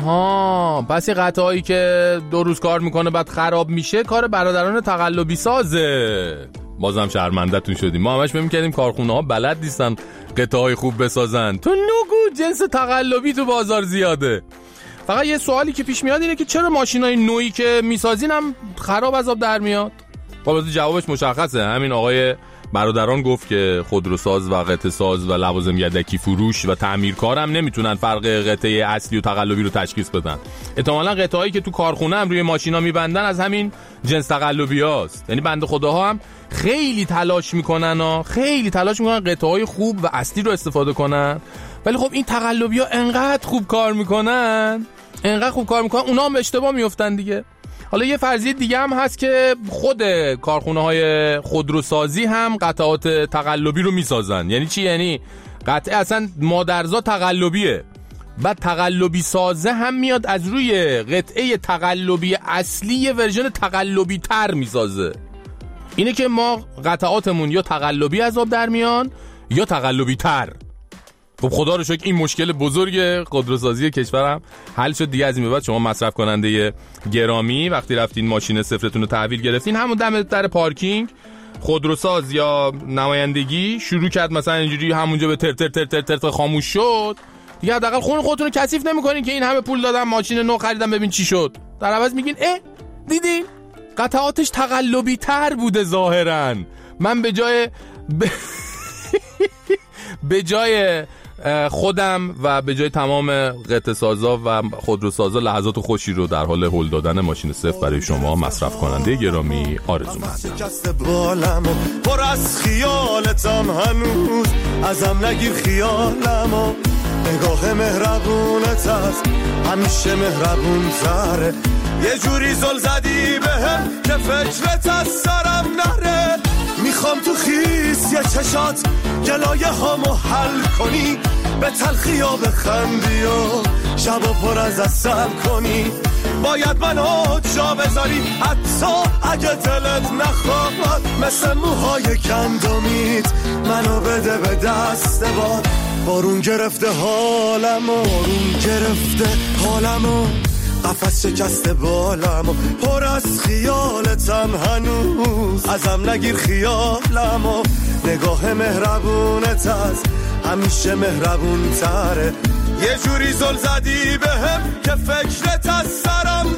آها پس این قطعایی که دو روز کار میکنه بعد خراب میشه کار برادران تقلبی سازه. بازم شرمنده‌تون شدیم. ما همش فکر می‌کردیم کارخونه‌ها بلد نیستن قطعه‌های خوب بسازن. تو نگو جنس تقلبی تو بازار زیاده. فقط یه سوالی که پیش میاد اینه که چرا ماشینای نوعی که میسازین هم خراب از آب در میاد؟ البته جوابش مشخصه. همین آقای برادران گفت که خودروساز و قطعه ساز و لوازم یدکی فروش و تعمیرکار هم نمیتونن فرق قطعه اصلی و تقلبی رو تشخیص بدن. احتمالاً قطعه‌ای که تو کارخونه هم روی ماشینا میبندن از همین جنس تقلبیاست. یعنی بنده خداها هم خیلی تلاش میکنن ها خیلی تلاش میکنن قطعه‌های خوب و اصلی رو استفاده کنن، ولی خب این تقلبی‌ها انقدر خوب کار میکنن انقدر خوب کار میکنن اونا هم اشتباه میافتن دیگه. حالا یه فرضیه دیگه هم هست که خود کارخونه‌های خودروسازی هم قطعات تقلبی رو میسازن. یعنی چی؟ یعنی قطعه اصلا مادرزا تقلبیه، بعد تقلبی سازه هم میاد از روی قطعه تقلبی اصلی یه ورژن تقلبی تر میسازه. اینه که ما قطعاتمون یا تقلبی از آب در میان یا تقلبی تر. خب خدا رو شکر این مشکل بزرگ خودروسازی کشورم حل شد دیگه. از این به بعد شما مصرف کننده گرامی وقتی رفتین ماشین صفرتون رو تحویل گرفتین، همون دم در پارکینگ خودروساز یا نمایندگی شروع کرد مثلا اینجوری همونجا به تر تر تر تر تر, تر خاموش شد دیگه، حداقل خون خودتون رو کثیف نمی‌کنین که این همه پول دادم ماشین نو خریدم ببین چی شد. در عوض میگین اه دیدین قطعاتش تقلبی تر بوده ظاهراً. من به جای ب... به جای خودم و به جای تمام قطعه سازا و خودروسازا لحظات خوشی رو در حال هول دادن ماشین صفر برای شما مصرف کننده گرامی آرزومندم. پر از خیالتم هنوز ازم نگیر خیالمو نگاه مهربونت از همیشه مهربون تره. یه جوری زل زدی بهم که فکرت از سرم نره. میخوام تو خیس یه چشات گلایه هامو حل کنی، به تلخی ها بخندی و شبا پر از اصل کنی. باید منو جا بذاری حتی اگه دلت نخواد، مثل موهای گندمیت منو بده به دست باد. بارون گرفته حالمو، بارون گرفته حالمو، قفس شکسته بالمو، پر از خیالتم هنوز، ازم نگیر خیالمو. نگاه مهربونت از همیشه مهربون تره. یه جوری زل زدی بهم که فکرت از سرم